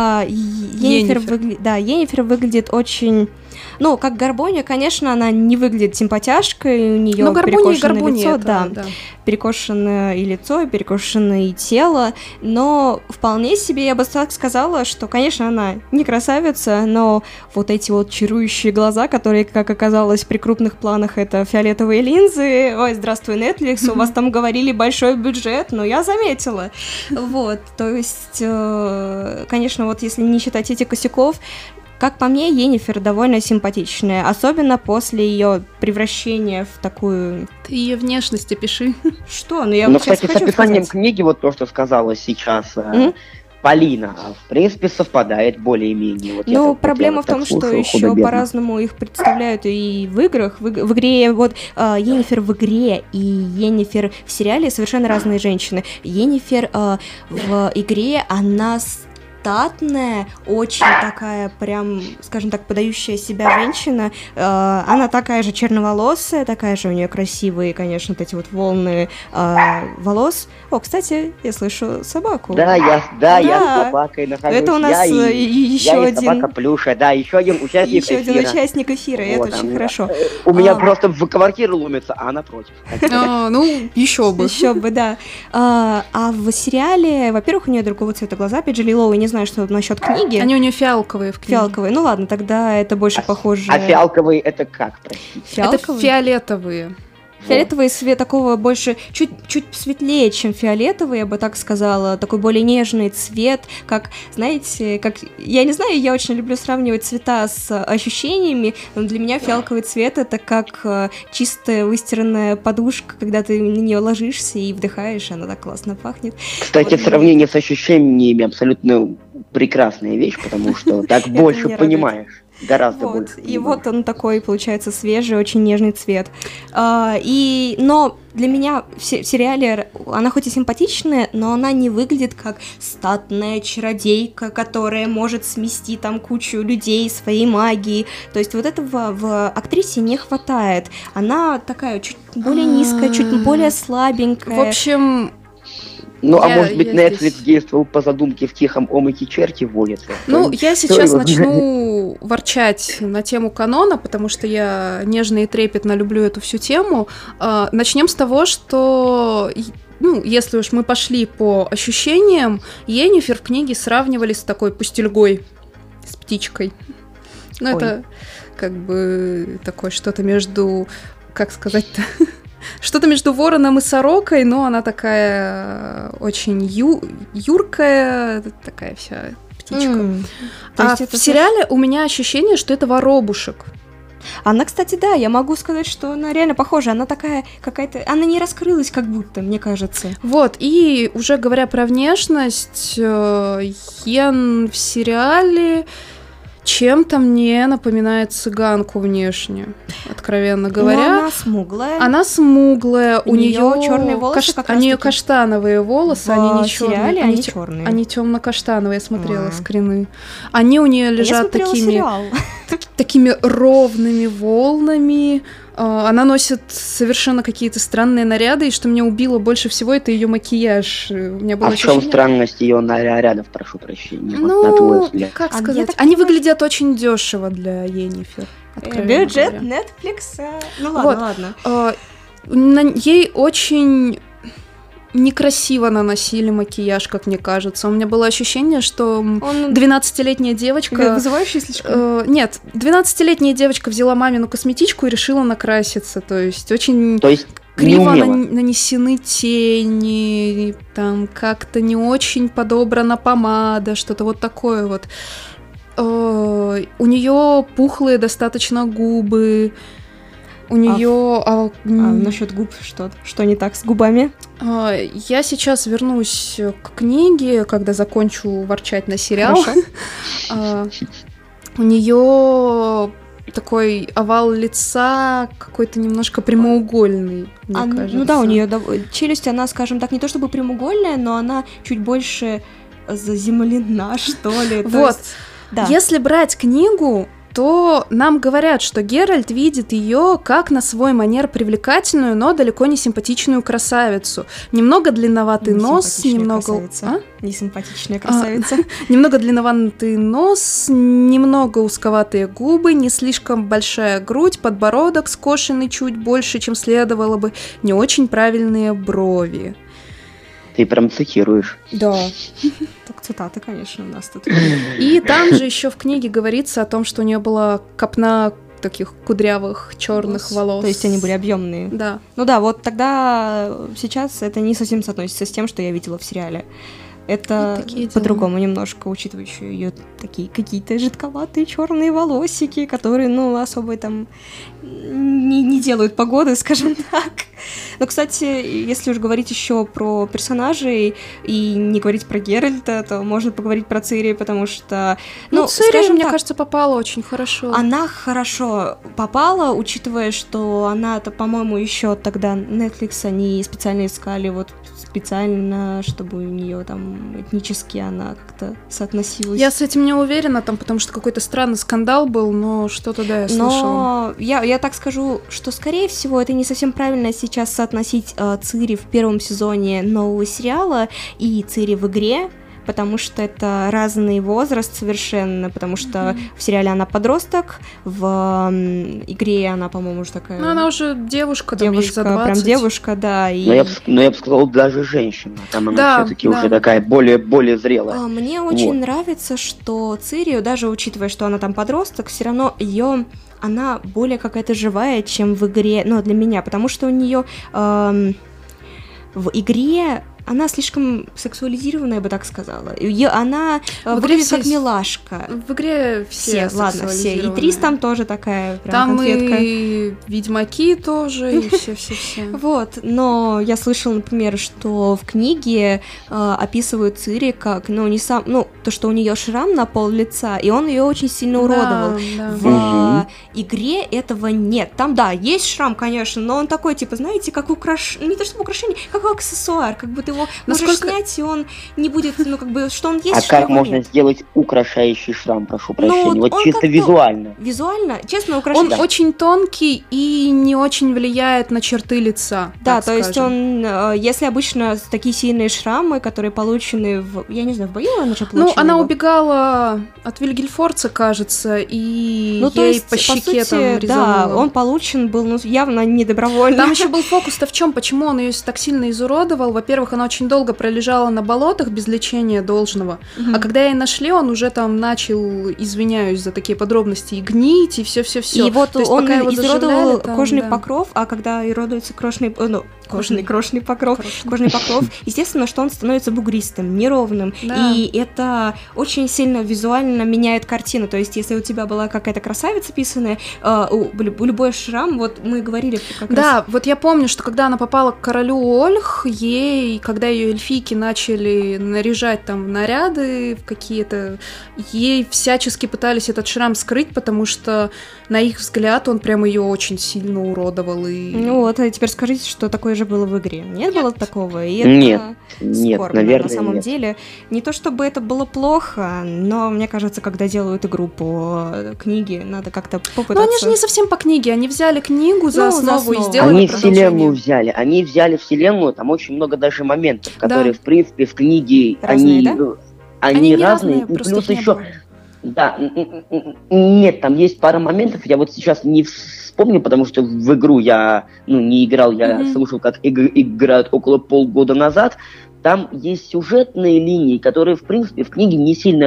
Йеннифер выглядит очень... как Горбунья, конечно, она не выглядит симпатяшкой, у нее перекошенное лицо, да. Перекошенное и лицо, и перекошенное и тело, но вполне себе я бы так сказала, что, конечно, она не красавица, но вот эти вот чарующие глаза, которые, как оказалось, при крупных планах это фиолетовые линзы, ой, здравствуй, Netflix, у вас там говорили большой бюджет, но я заметила. Вот, то есть, конечно, вот если не считать этих косяков, как по мне, Йеннифер довольно симпатичная, особенно после ее превращения в такую... Ты ее внешность опиши. Что? Я вот кстати, с описанием книги, вот то, что сказала сейчас Полина, в принципе, совпадает более-менее. Проблема в том, что еще по-разному их представляют и в играх. В игре, Йеннифер в игре и Йеннифер в сериале совершенно разные женщины. Йеннифер в игре, она статная, очень такая прям, скажем так, подающая себя женщина. Она такая же черноволосая, такая же у нее красивые, конечно, вот эти вот волны волос. Кстати, я слышу собаку. Я с собакой нахожусь. Это у нас еще один... собака Плюша, еще один участник эфира. Еще один участник эфира, это очень хорошо. У меня просто в квартире ломится, а она против. Еще бы. Еще бы, да. А в сериале, во-первых, у нее другого цвета глаза, опять же, лиловые, не знаю, что насчет книги. Они у нее фиалковые в книге. Фиалковые, ладно, тогда это больше похоже... А фиалковые это как, простите? Это фиолетовые. Фиолетовый цвет такого больше, чуть светлее, чем фиолетовый, я бы так сказала, такой более нежный цвет, как, знаете, как, я не знаю, я очень люблю сравнивать цвета с ощущениями, но для меня фиалковый цвет — это как чистая выстиранная подушка, когда ты на нее ложишься и вдыхаешь, она так классно пахнет. Кстати, в сравнении с ощущениями абсолютно прекрасная вещь, потому что так больше понимаешь. Гораздо больше. И вот он такой, получается, свежий, очень нежный цвет. Но для меня в сериале она хоть и симпатичная, но она не выглядит как статная чародейка, которая может смести там кучу людей своей магией. То есть вот этого в актрисе не хватает. Она такая чуть более низкая, чуть более слабенькая. В общем... может быть, Netflix действовал по задумке «В тихом омуте черти водятся». Я сейчас начну ворчать на тему канона, потому что я нежно и трепетно люблю эту всю тему. Начнем с того, что... если уж мы пошли по ощущениям, Йеннифер в книге сравнивали с такой пустельгой, с птичкой. Это как бы такое что-то между... Как сказать-то... Что-то между вороном и сорокой, но она такая очень юркая, такая вся птичка. В сериале у меня ощущение, что это воробушек. Она, кстати, да, я могу сказать, что она реально похожа. Она такая какая-то... Она не раскрылась как будто, мне кажется. Вот, и уже говоря про внешность, Йен в сериале... чем-то мне напоминает цыганку внешне, откровенно говоря. Но она смуглая. Она смуглая, у нее черные волосы, у нее каштановые волосы, они не черные, они черные. Они темно-каштановые, я смотрела скрины. Они у нее лежат такими ровными волнами. Она носит совершенно какие-то странные наряды, и что меня убило больше всего, это ее макияж. У меня было ощущение... в чем странность ее нарядов, прошу прощения? На твой взгляд. Как сказать? Они выглядят очень дешево для Йеннифер. Бюджет Netflix. Ладно. Ей очень некрасиво наносили макияж, как мне кажется. У меня было ощущение, что 12-летняя девочка... Вызывающая слишком? Нет, 12-летняя девочка взяла мамину косметичку и решила накраситься. То есть очень... Криво нанесены тени, там как-то не очень подобрана помада, что-то вот такое вот. У нее пухлые достаточно губы. У нее... насчет губ что не так с губами? Я сейчас вернусь к книге, когда закончу ворчать на сериал. У нее такой овал лица какой-то немножко прямоугольный, мне кажется. У нее челюсть, она, скажем так, не то чтобы прямоугольная, но она чуть больше заземлена, что ли. Вот. Если брать книгу, то нам говорят, что Геральт видит ее как на свой манер привлекательную, но далеко не симпатичную красавицу. Немного длинноватый нос, немного... Несимпатичная красавица. Немного длинноватый нос, немного узковатые губы, не слишком большая грудь, подбородок скошенный чуть больше, чем следовало бы, не очень правильные брови. Ты прям цитируешь. Да. Так цитаты, конечно, у нас тут. И там же еще в книге говорится о том, что у нее была копна таких кудрявых черных волос. То есть они были объемные. Да. Вот тогда сейчас это не совсем соотносится с тем, что я видела в сериале. Это по-другому немножко, учитывая еще ее такие какие-то жидковатые черные волосики, которые, особо там не делают погоды, скажем так. Но, кстати, если уж говорить еще про персонажей и не говорить про Геральта, то можно поговорить про Цири, потому что... Цири, мне кажется, попала очень хорошо. Она хорошо попала, учитывая, что она-то, по-моему, еще тогда Netflix они специально искали, специально, чтобы у нее там этнически она как-то соотносилась. Я с этим не уверена, потому что какой-то странный скандал был, но что-то, я слышала. Но я так скажу, что, скорее всего, это не совсем правильно сейчас соотносить Цири в первом сезоне нового сериала и Цири в игре, потому что это разный возраст совершенно, потому что в сериале она подросток, в игре она, по-моему, уже такая... Ну, она уже девушка, там ей за 20. Прям девушка, да. И... Но я бы сказал, даже женщина. Там она все-таки уже такая более зрелая. Мне очень нравится, что Цири, даже учитывая, что она там подросток, все равно она более какая-то живая, чем в игре, для меня, потому что у нее в игре она слишком сексуализированная, я бы так сказала. Она выглядит как милашка. В игре все И Трис там тоже такая прям там конфетка. И ведьмаки тоже, и все-все-все. Вот, но я слышала, например, что в книге описывают Цири как, то, что у нее шрам на пол лица, и он ее очень сильно уродовал. В игре этого нет. Там, есть шрам, конечно, но он такой, знаете, как не то чтобы украшение, как аксессуар, как будто его можешь снять, и он не будет, что он есть, что как можно нет. Сделать украшающий шрам, прошу прощения? Чисто визуально. Визуально, честно, украшающий. Он очень тонкий и не очень влияет на черты лица. Да, то есть он, если обычно такие сильные шрамы, которые получены я не знаю, в бою она же получила? Она убегала от Вильгельфорца, кажется, и ей по щеке там резануло. Да, он получен был, явно не добровольно. Там еще был фокус-то в чем? Почему он ее так сильно изуродовал? Во-первых, она очень долго пролежала на болотах без лечения должного, а когда ее нашли, он уже там начал, извиняюсь за такие подробности, и гнить, и все-все-все. И вот он изуродовал кожный покров, а когда иродуется кожный покров, естественно, что он становится бугристым, неровным, и это очень сильно визуально меняет картину, то есть если у тебя была какая-то красавица писаная, любой шрам, вот мы говорили как раз... Да, вот я помню, что когда она попала к королю Ольх, когда ее эльфийки начали наряжать там наряды какие-то, ей всячески пытались этот шрам скрыть, потому что, на их взгляд, он прям ее очень сильно уродовал. А теперь скажите, что такое же было в игре. Нет было такого? И нет, наверное, на самом деле. Не то чтобы это было плохо, но мне кажется, когда делают игру по книге, надо как-то попытаться... Но они же не совсем по книге, они взяли книгу за основу и сделали Они вселенную взяли вселенную, там очень много даже моментов, которые, в принципе, в книге разные, они разные, плюс еще... Да, нет, там есть пара моментов, я вот сейчас не вспомню, потому что в игру я не играл, я слушал, как играют около полгода назад. Там есть сюжетные линии, которые, в принципе, в книге не сильно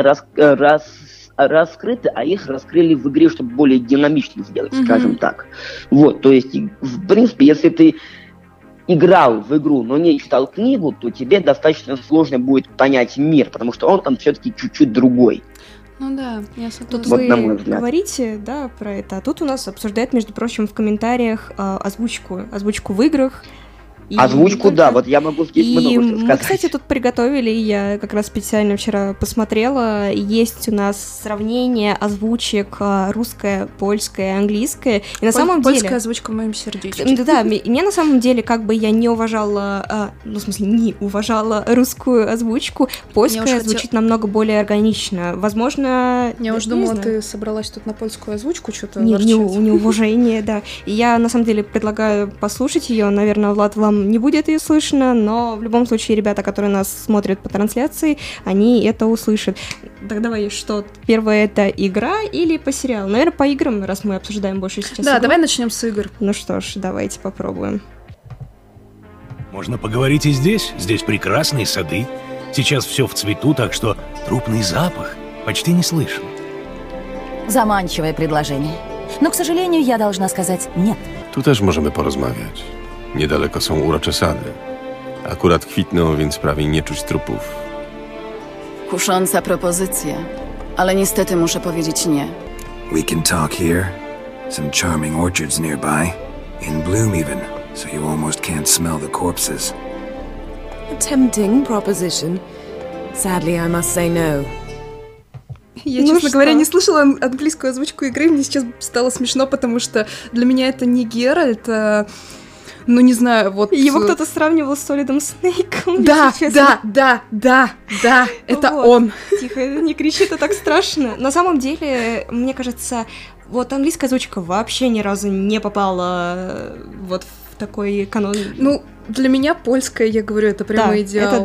раскрыты, а их раскрыли в игре, чтобы более динамично сделать, скажем так. Вот, то есть, в принципе, если ты играл в игру, но не читал книгу, то тебе достаточно сложно будет понять мир, потому что он там все-таки чуть-чуть другой. Ну да, я согласна. Тут вы говорите, про это, а тут у нас обсуждают, между прочим, в комментариях озвучку в играх. Озвучку, да, вот я могу здесь много сказать. Мы, кстати, тут приготовили, я как раз специально вчера посмотрела, есть у нас сравнение озвучек русская, польская, английская, и на самом деле... Польская озвучка в моем сердечке. Да, мне на самом деле, как бы я не уважала, не уважала русскую озвучку, польская звучит намного более органично, возможно... Я уже думала, ты собралась тут на польскую озвучку что-то ворчать. Неуважение, да. И я, на самом деле, предлагаю послушать ее, наверное, Влад, вам не будет ее слышно, но в любом случае ребята, которые нас смотрят по трансляции, они это услышат. Так давай, что первое, это игра или по сериалу? Наверное, по играм, раз мы обсуждаем больше сейчас. Да, игру. Давай начнем с игр. Ну что ж, давайте попробуем. Можно поговорить и здесь. Здесь прекрасные сады. Сейчас все в цвету, так что трупный запах почти не слышен. Заманчивое предложение. Но, к сожалению, я должна сказать нет. Tu też możemy porozmawiać. Niedaleko są urocze sady. Akurat kwitną, więc prawie nie czuć trupów. Kusząca propozycja, ale niestety muszę powiedzieć nie. We can talk here. Some charming orchards nearby. In bloom even, so you almost can't smell the corpses. A tempting proposition. Sadly, I must say no. Я, честно говоря, не слышала английскую озвучку игры, мне сейчас стало смешно, потому что для меня это не Геральт, не знаю, вот... Его кто-то сравнивал с Солидом Снейком. Да, это вот. Он. Тихо, не кричи, это так страшно. На самом деле, мне кажется, вот английская озвучка вообще ни разу не попала вот в такой канон. Для меня польская, я говорю, это прямо идеал. Это да.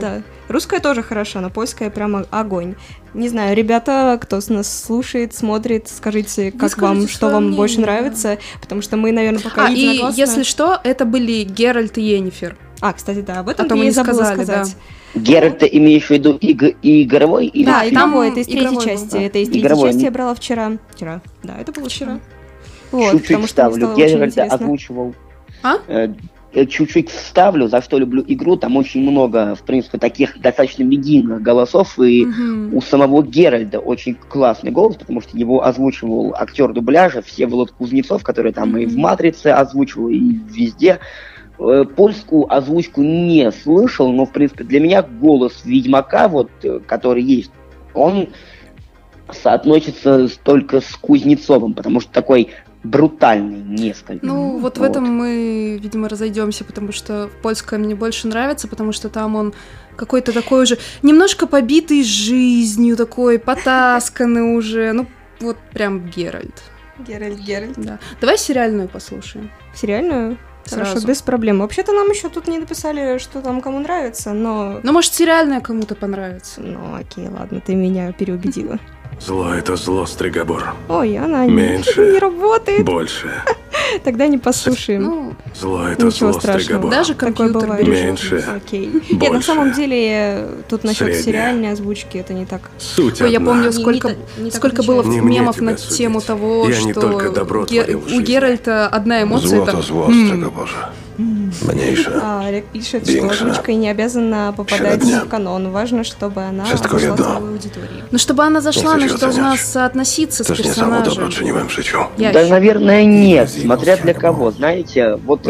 Русская тоже хороша, но польская прямо огонь. Не знаю, ребята, кто с нас слушает, смотрит, скажите, как вам, что вам больше нравится, потому что мы, наверное, пока единогласно... И если что, это были Геральт и Йеннифер. Кстати, да, об этом я и забыла сказать. Да. Геральт, ты имеешь в виду игровой? Или да, игровой, это из третьей части. Это из третьей игровой. Части я брала вчера. Да, это было вчера. Вот, чуть-чуть вставлю, Геральта озвучивал. Чуть-чуть вставлю, за что люблю игру, там очень много, в принципе, таких достаточно медийных голосов, и у самого Геральда очень классный голос, потому что его озвучивал актер дубляжа Всеволод Кузнецов, который там и в «Матрице» озвучивал, и везде. Польскую озвучку не слышал, но, в принципе, для меня голос Ведьмака, вот, который есть, он соотносится только с Кузнецовым, потому что такой брутальный несколько. Вот в этом мы, видимо, разойдемся, потому что в польском мне больше нравится, потому что там он какой-то такой уже немножко побитый жизнью, такой потасканный уже, вот прям Геральт. Геральт. Да. Давай сериальную послушаем. Сериальную? Сразу. Хорошо, без проблем. Вообще-то нам еще тут не написали, что там кому нравится, но... может, сериальная кому-то понравится. Окей, ладно, ты меня переубедила. Зло — это зло, Стригобор. Ой, она меньше, не работает. Больше. Тогда не послушаем. Зло — это ничего зло, страшного. Стригобор. Даже компьютер бывает. Меньше. Окей. Больше. Нет, на самом деле, тут насчет Средняя. сериальной озвучки это не так. Суть Ой, я одна. помню, сколько было Не мемов мне на тебя тему судить. того, Я не что только добро творил в у жизни. Геральта одна эмоция. Зло это... то зло, Стригобор. Mniejsze. Олег пишет, что Większe. озвучка не обязана попадать Średnia. в канон. Важно, чтобы она Wszystko зашла jedno. целевой аудитории. Но чтобы она зашла, она chcę же cię должна oceniać. соотноситься с Też nie samo dobro персонажем. czyniłem w życiu. Да, наверное, нет, смотря для кого, знаете, вот,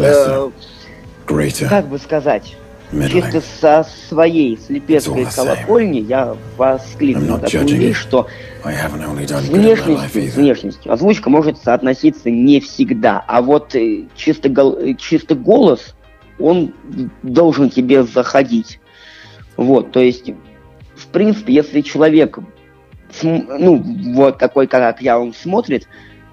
как бы сказать, чисто со своей слепецкой колокольни я воскликну такую вещь, что с внешностью озвучка может соотноситься не всегда, а вот чисто голос, он должен тебе заходить. Вот, то есть, в принципе, если человек, вот такой, как я, он смотрит,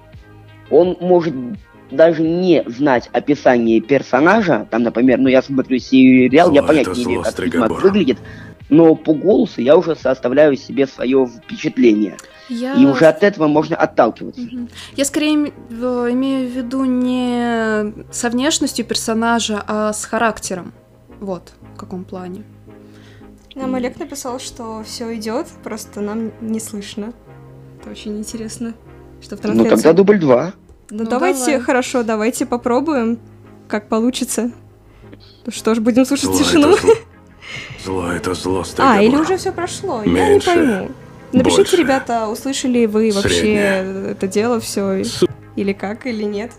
он может даже не знать описание персонажа, там, например, я смотрю сериал, я понятия не имею, как Ведьмак выглядит, но по голосу я уже составляю себе свое впечатление. И уже от этого можно отталкиваться. Я скорее имею в виду не со внешностью персонажа, а с характером. Вот, в каком плане. Нам Олег написал, что все идет, просто нам не слышно. Это очень интересно. Что в трансляции... тогда дубль 2. Давайте, давай. Хорошо, давайте попробуем, как получится. Что ж, будем слушать Зло тишину. это зло. Зло — это зло, Стригобор. Или уже все прошло, я не Меньше. пойму. Напишите, Больше. ребята, услышали вы вообще Средняя. это дело все или как, или нет.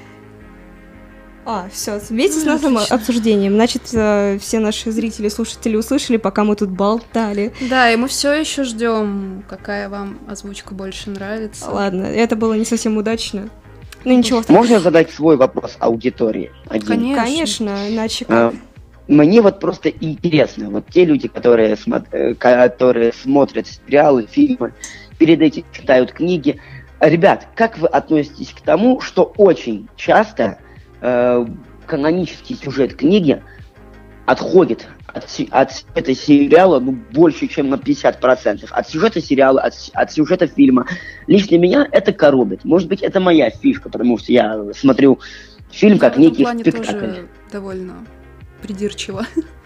Все, видите, с нашим обсуждением. Значит, все наши зрители, слушатели услышали, пока мы тут болтали. Да, и мы все еще ждем, какая вам озвучка больше нравится. Ладно, это было не совсем удачно. Ну ничего страшного. Можно задать свой вопрос аудитории? Один? Конечно, иначе как? Мне вот просто интересно, вот те люди, которые смотрят сериалы, фильмы, перед этим читают книги. Ребят, как вы относитесь к тому, что очень часто канонический сюжет книги отходит от сюжета сериала больше, чем на 50%. От сюжета сериала, от сюжета фильма. Лично меня это коробит. Может быть, это моя фишка, потому что я смотрю фильм как некий спектакль. Тоже довольно придирчиво.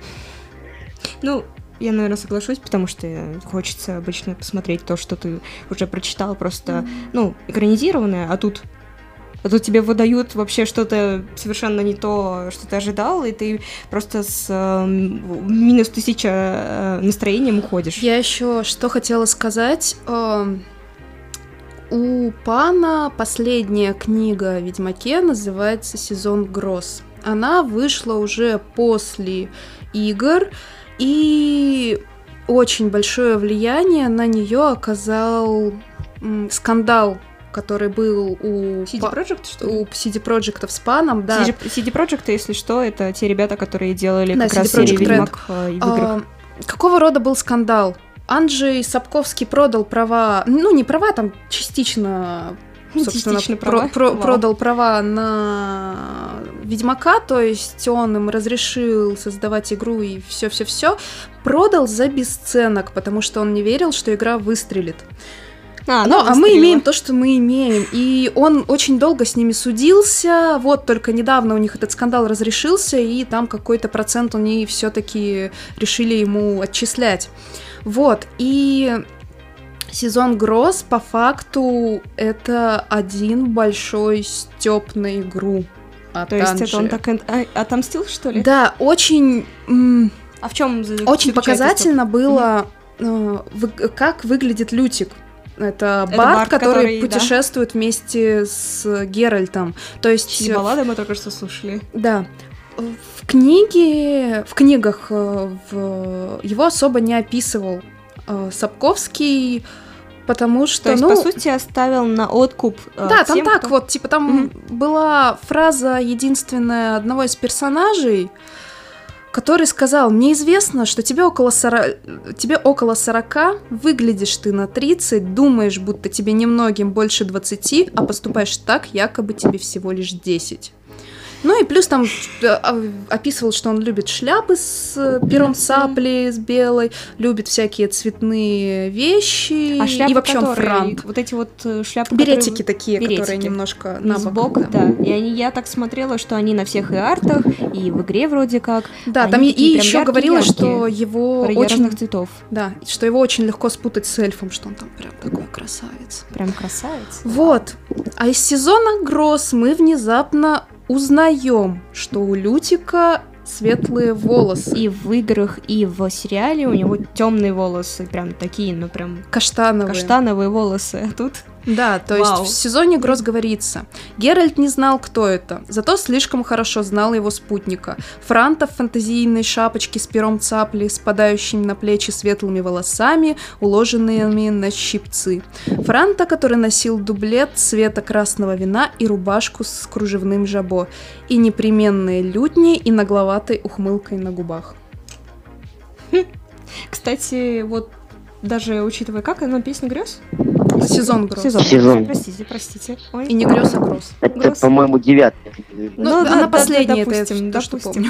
Я, наверное, соглашусь, потому что хочется обычно посмотреть то, что ты уже прочитал, просто, экранизированное, а тут тебе выдают вообще что-то совершенно не то, что ты ожидал, и ты просто с минус 1000 настроением уходишь. Я еще что хотела сказать. У Пана последняя книга о Ведьмаке называется «Сезон гроз». Она вышла уже после игр, и очень большое влияние на нее оказал скандал, который был у CD Projekt, что ли? У CD Projekt с Паном, да. CD Projekt, если что, это те ребята, которые делали как CD раз серию Projekt Ведьмак в играх. Какого рода был скандал? Анджей Сапковский продал права, не права, там частично собственно, продал права на Ведьмака, то есть он им разрешил создавать игру и все-все-все, продал за бесценок, потому что он не верил, что игра выстрелит. А мы имеем то, что мы имеем. И он очень долго с ними судился. Вот только недавно у них этот скандал разрешился, и там какой-то процент они все-таки решили ему отчислять. Вот. И сезон Гроз по факту это один большой стёб на игру. То есть это он так отомстил, что ли? Да, очень... А в чем очень показательно было, как выглядит Лютик. Это Барт, который путешествует вместе с Геральтом. То есть... Чьи баллады мы только что слушали. Да. В книгах его особо не описывал Сапковский, потому что... То есть, по сути, оставил на откуп да, там так кто... вот, типа, там была фраза единственная одного из персонажей, который сказал: мне известно, что тебе около 40, выглядишь ты на 30, думаешь, будто тебе немногим больше 20, а поступаешь так, якобы тебе всего лишь 10. Ну и плюс там описывал, что он любит шляпы с пером сапли, с белой, любит всякие цветные вещи. А шляпы, и вообще он франт. Вот эти вот шляпы, беретики такие, которые немножко на бок. Да. И я так смотрела, что они на всех и артах, и в игре вроде как. Да, там и еще говорилось, что его очень... разных цветов. Да, что его очень легко спутать с эльфом, что он там прям такой красавец. Прям красавец? Вот. А из сезона Гроз мы внезапно узнаем, что у Лютика светлые волосы. И в играх, и в сериале у него темные волосы, прям такие, ну прям каштановые волосы. А тут... Да, то есть в сезоне Гроз говорится: Геральт не знал, кто это, зато слишком хорошо знал его спутника. Франта в фантазийной шапочке с пером цапли, спадающими на плечи светлыми волосами, уложенными на щипцы. Франта, который носил дублет цвета красного вина и рубашку с кружевным жабо, и непременные лютни и нагловатой ухмылкой на губах. Кстати, вот даже учитывая, как она песня «Грёз»? Сезон Гроз. Сезон. Простите. Ой. И не Грёз, а Гроз. Это, по-моему, 9. Ну, она последняя, допустим, это что помню.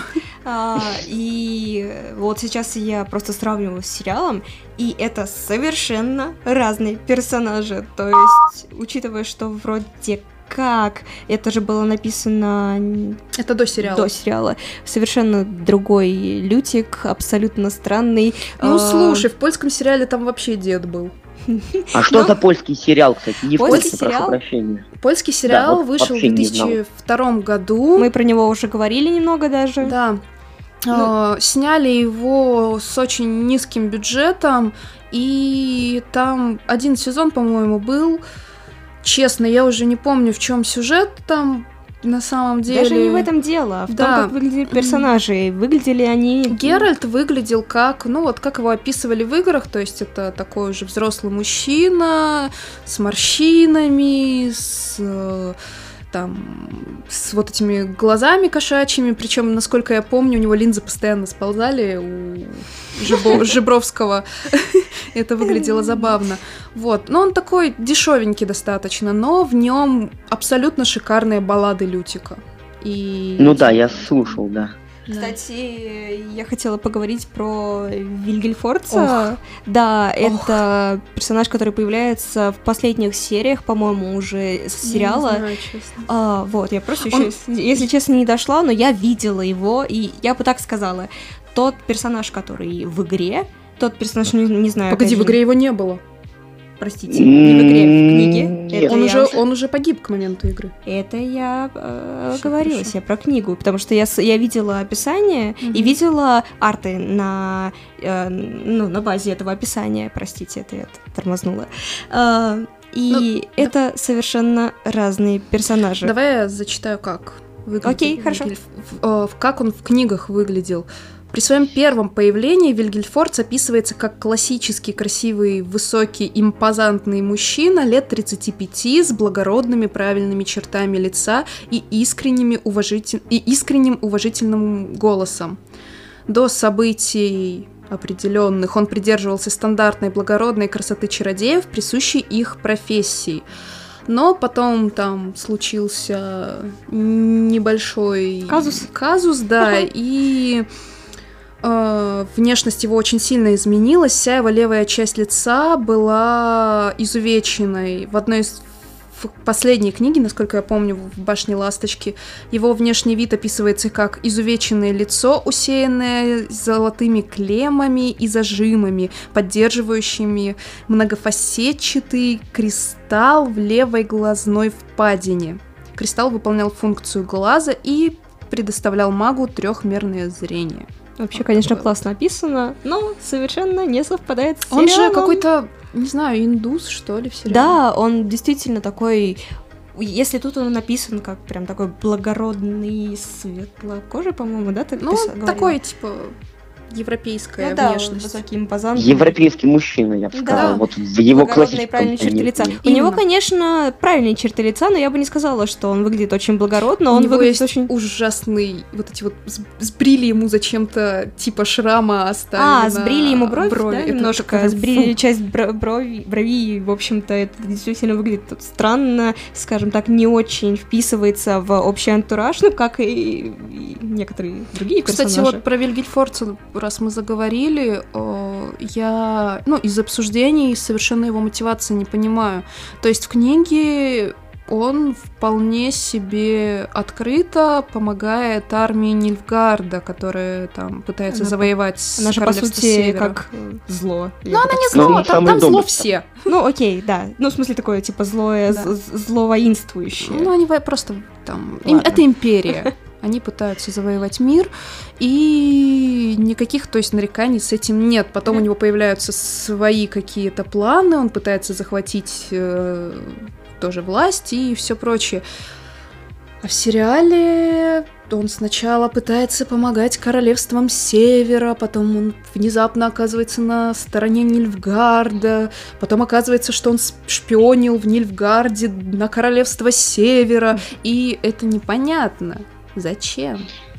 И вот сейчас я просто сравниваю с сериалом, и это совершенно разные персонажи. То есть, учитывая, что вроде как это же было написано... Это до сериала. До сериала. Совершенно другой Лютик, абсолютно странный. Ну, слушай, в польском сериале там вообще дед был. А что за польский сериал, кстати? Не польский сериал? Прошу прощения. Польский сериал вышел в 2002 году. Мы про него уже говорили немного даже. Да. Сняли его с очень низким бюджетом, и там один сезон, по-моему, был. Честно, я уже не помню, в чем сюжет там на самом деле. Даже не в этом дело, а в том, как выглядели персонажи. Выглядели они... Геральт выглядел как, ну вот как его описывали в играх, то есть это такой уже взрослый мужчина с морщинами, с вот этими глазами кошачьими, причем, насколько я помню, у него линзы постоянно сползали, у Жебровского. Это выглядело забавно. Вот. Но он такой дешевенький достаточно, но в нем абсолютно шикарные баллады Лютика. Ну да, я слушал, да. Кстати, я хотела поговорить про Вильгельфорца. Да, это персонаж, который появляется в последних сериях, по-моему, уже с сериала. Не знаю, честно. Вот, я просто еще, если честно, не дошла, но я видела его, и я бы так сказала. Тот персонаж, который в игре, тот персонаж, не знаю... Погоди, в игре его не было. Простите, не в игре, в книге. Он уже погиб к моменту игры. Это я говорилась, я про книгу, потому что я видела описание и видела арты на базе этого описания. Простите, это я тормознула. И это совершенно разные персонажи. Давай я зачитаю, как выглядел. Окей, хорошо. Как он в книгах выглядел. При своем первом появлении Вильгельфорц описывается как классический, красивый, высокий, импозантный мужчина лет 35 с благородными правильными чертами лица и искренним уважительным голосом. До событий определенных он придерживался стандартной благородной красоты чародеев, присущей их профессии. Но потом там случился небольшой казус, да, и внешность его очень сильно изменилась. Вся его левая часть лица была изувеченной. В одной из последней книги, насколько я помню, в «Башне ласточки», его внешний вид описывается как изувеченное лицо, усеянное золотыми клеммами и зажимами, поддерживающими многофасетчатый кристалл в левой глазной впадине. Кристалл выполнял функцию глаза и предоставлял магу трехмерное зрение. Вообще, конечно, классно описано, но совершенно не совпадает с сериалом. Он же какой-то, не знаю, индус, что ли, в сериале? Да, он действительно такой... Если тут он написан как прям такой благородный, светлокожий, по-моему, да, ты говорила? Такой, типа... европейская внешность. Высокий импозантный. Европейский мужчина, я бы сказала. Да. Вот в его классическом... правильные черты лица. У него, конечно, правильные черты лица, но я бы не сказала, что он выглядит очень благородно. Он выглядит очень... ужасный... Вот эти вот... Сбрили ему зачем-то типа шрама оставили. Сбрили ему бровь, да, это немножко. Сбрили часть брови. В общем-то, это действительно выглядит странно, скажем так, не очень вписывается в общий антураж, ну, как и некоторые другие персонажи. Кстати, вот про Вильгельфорца, раз мы заговорили, я, из обсуждений совершенно его мотивации не понимаю. То есть в книге он вполне себе открыто помогает армии Нильфгарда, которая там пытается завоевать она же, по сути, Севера. как зло. Ну, она не зло, там зло все. Ну, окей, да. Ну, в смысле, такое, типа, злое, зло воинствующее. Ну, они просто там... Это империя. Они пытаются завоевать мир, и никаких, то есть, нареканий с этим нет. Потом у него появляются свои какие-то планы, он пытается захватить тоже власть и все прочее. А в сериале он сначала пытается помогать королевствам Севера, потом он внезапно оказывается на стороне Нильфгарда, потом оказывается, что он шпионил в Нильфгарде на королевство Севера, и это непонятно. Зачем?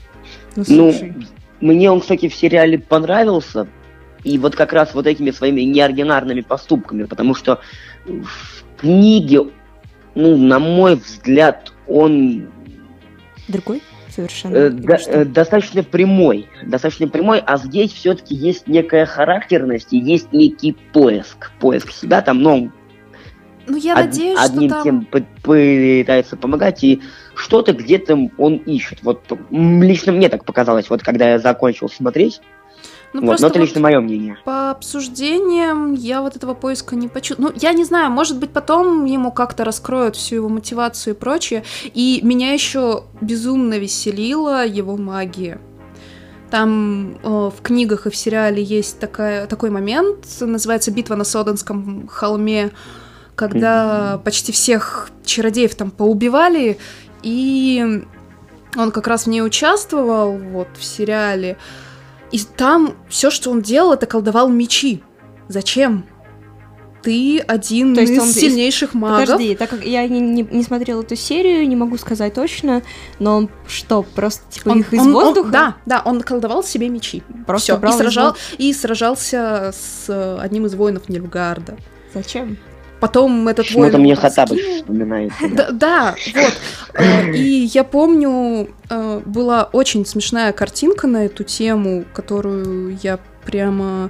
Мне он, кстати, в сериале понравился, и вот как раз вот этими своими неординарными поступками, потому что в книге, на мой взгляд, он... Другой? Совершенно. Достаточно прямой, а здесь все-таки есть некая характерность и есть некий поиск себя там, я надеюсь, одним что тем пытается помогать, и что-то где-то он ищет. Вот лично мне так показалось, вот когда я закончил смотреть. Но это лично мое мнение. По обсуждениям я вот этого поиска не почувствовала. Я не знаю, может быть, потом ему как-то раскроют всю его мотивацию и прочее. И меня еще безумно веселила его магия. Там в книгах и в сериале есть такой момент, называется «Битва на Соденском холме», когда почти всех чародеев там поубивали, и он как раз в ней участвовал, вот, в сериале, и там все, что он делал, это колдовал мечи. Зачем? Ты один из сильнейших магов. Подожди, так как я не смотрела эту серию, не могу сказать точно, но он что, просто типа их из воздуха? Да, он колдовал себе мечи. Просто и сражался с одним из воинов Нильфгарда. Зачем? Потом этот воин... Почему-то мне Хаттабыч вспоминается. Да, вот. И я помню, была очень смешная картинка на эту тему, которую я прямо...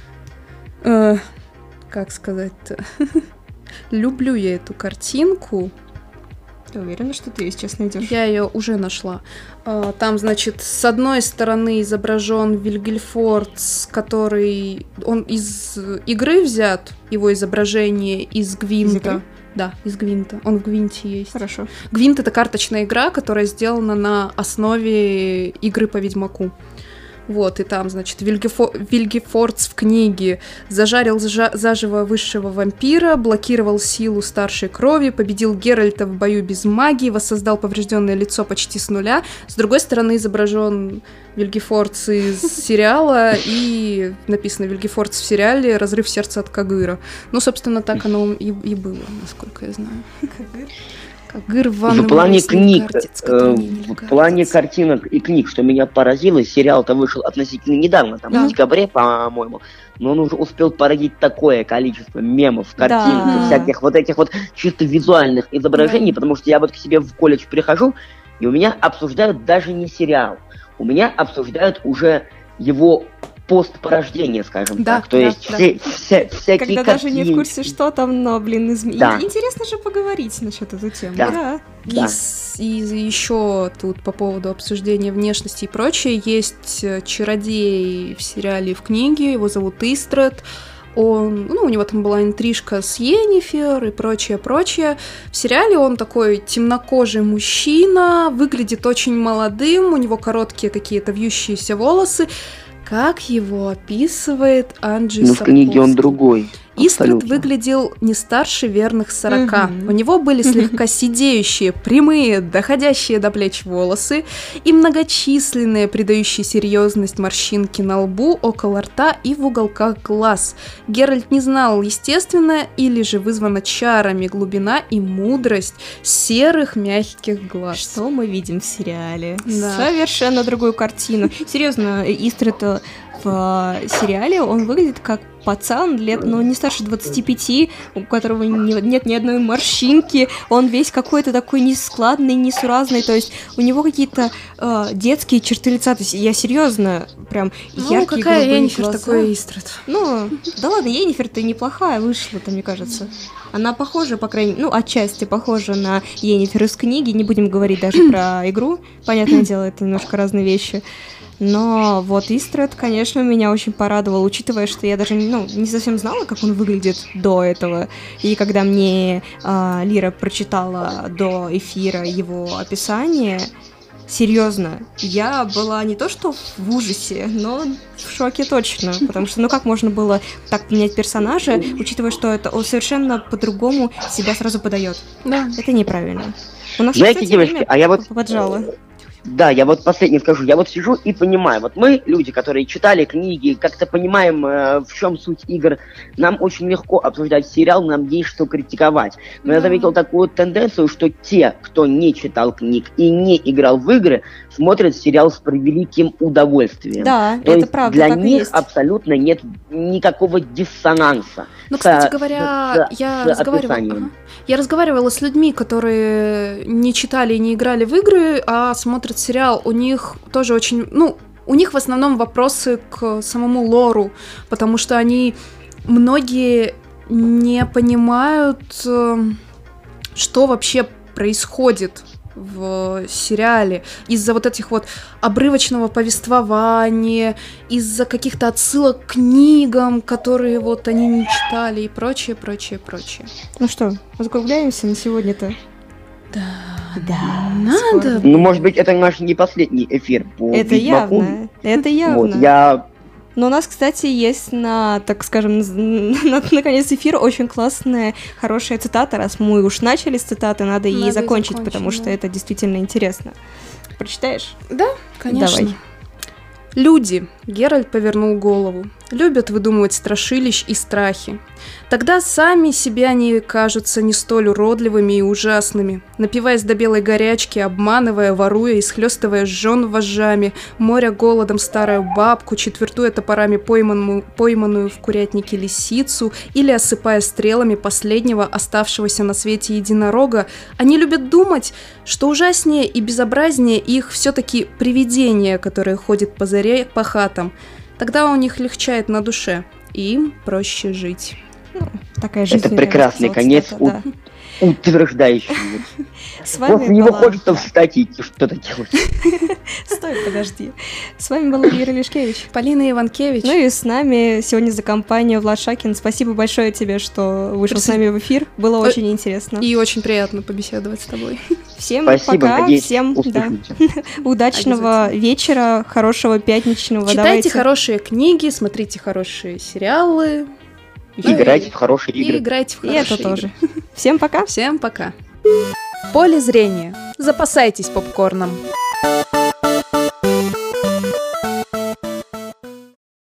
Как сказать-то? Люблю я эту картинку. Ты уверена, что ты ее сейчас найдешь? Я ее уже нашла. Там, значит, с одной стороны изображен Вильгельфордс, который... Он из игры взят, его изображение из Гвинта. Да, из Гвинта. Он в Гвинте есть. Хорошо. Гвинт — это карточная игра, которая сделана на основе игры по Ведьмаку. Вот, и там, значит, Вильгельфордс в книге зажарил заживо высшего вампира, блокировал силу старшей крови, победил Геральта в бою без магии, воссоздал поврежденное лицо почти с нуля. С другой стороны изображен Вильгельфордс из сериала, и написано «Вильгельфордс в сериале. Разрыв сердца от Кагыра». Ну, собственно, так оно и было, насколько я знаю. Как рваный в плане морозный книг, картец, который не в плане картинок и книг, что меня поразило, сериал-то вышел относительно недавно, там в декабре, по-моему, но он уже успел породить такое количество мемов, картинок, всяких вот этих вот чисто визуальных изображений, потому что я вот к себе в колледж прихожу, и у меня обсуждают даже не сериал, у меня обсуждают уже его пост-порождение, скажем так. То есть всякие когда даже не в курсе, что там, но, блин, интересно же поговорить насчет этой темы. Да. И еще тут по поводу обсуждения внешности и прочее, есть чародей в сериале и в книге, его зовут Истред. У него там была интрижка с Йеннифер и прочее. В сериале он такой темнокожий мужчина, выглядит очень молодым, у него короткие какие-то вьющиеся волосы. Как его описывает Анджей Сапковский? В книге он другой. Истред выглядел не старше верных 40. У него были слегка сидеющие, прямые, доходящие до плеч волосы и многочисленные, придающие серьезность морщинки на лбу, около рта и в уголках глаз. Геральт не знал, естественно или же вызвана чарами глубина и мудрость серых мягких глаз. Что мы видим в сериале? Да. Совершенно другую картину. Серьезно, Истред в сериале, он выглядит как пацан лет, не старше 25, у которого нет ни одной морщинки, он весь какой-то такой нескладный, несуразный, то есть у него какие-то детские черты лица, то есть я серьезно, прям яркие какая голубые Йеннифер, глаза. такой Истред. Да ладно, Йеннифер-то неплохая вышла-то, мне кажется. Она похожа, по крайней мере, отчасти похожа на Йеннифер из книги, не будем говорить даже про игру, понятное дело, это немножко разные вещи. Но вот Истред, конечно, меня очень порадовал, учитывая, что я даже не совсем знала, как он выглядит до этого. И когда мне Лира прочитала до эфира его описание, серьезно, я была не то что в ужасе, но в шоке точно. Потому что, как можно было так поменять персонажа, учитывая, что он совершенно по-другому себя сразу подает. Да. Это неправильно. У нас, знаете, девочки, а я вот... поджала. Да, я вот последнее скажу. Я вот сижу и понимаю. Вот мы, люди, которые читали книги, как-то понимаем, в чем суть игр, нам очень легко обсуждать сериал, нам есть что критиковать. Но я заметил такую тенденцию, что те, кто не читал книг и не играл в игры, смотрят сериал с превеликим удовольствием. Да, то это есть правда, для так и них есть. абсолютно нет никакого диссонанса. Кстати говоря, я разговаривала с людьми, которые не читали и не играли в игры, а смотрят сериал. У них тоже очень... у них в основном вопросы к самому лору, потому что многие не понимают, что вообще происходит в сериале, из-за вот этих вот обрывочного повествования, из-за каких-то отсылок к книгам, которые вот они не читали и прочее. Ну что, закругляемся на сегодня-то? Да, надо. Может быть, это наш не последний эфир по Ведьмаку. Это явно. Вот, Но у нас, кстати, есть так скажем, наконец эфира очень классная, хорошая цитата. Раз мы уж начали с цитаты, надо ей закончить, потому что это действительно интересно. Прочитаешь? Да, конечно. Давай. Люди, Геральт повернул голову, любят выдумывать страшилищ и страхи. Тогда сами себе они кажутся не столь уродливыми и ужасными. Напиваясь до белой горячки, обманывая, воруя и схлёстывая жжён вожжами, моря голодом старую бабку, четвертуя топорами пойманную в курятнике лисицу или осыпая стрелами последнего оставшегося на свете единорога, они любят думать, что ужаснее и безобразнее их все-таки привидение, которое ходит по заре по хатам. Тогда у них легчает на душе, и им проще жить. Такая жизнь. Это прекрасный конец, утверждающий. После него хочется встать и идти что-то делать. Стой, подожди. С вами была Лира Лешкевич, Полина Иванкевич. Ну и с нами сегодня за компанию Влад Шакин. Спасибо большое тебе, что вышел с нами в эфир. Было очень интересно. И очень приятно побеседовать с тобой. Всем спасибо, пока, надеюсь, всем удачного вечера, хорошего пятничного. Читайте хорошие книги, смотрите хорошие сериалы. Играйте в хорошие игры. И играйте в хорошие игры. И это тоже. Всем пока. Всем пока. В поле зрения. Запасайтесь попкорном.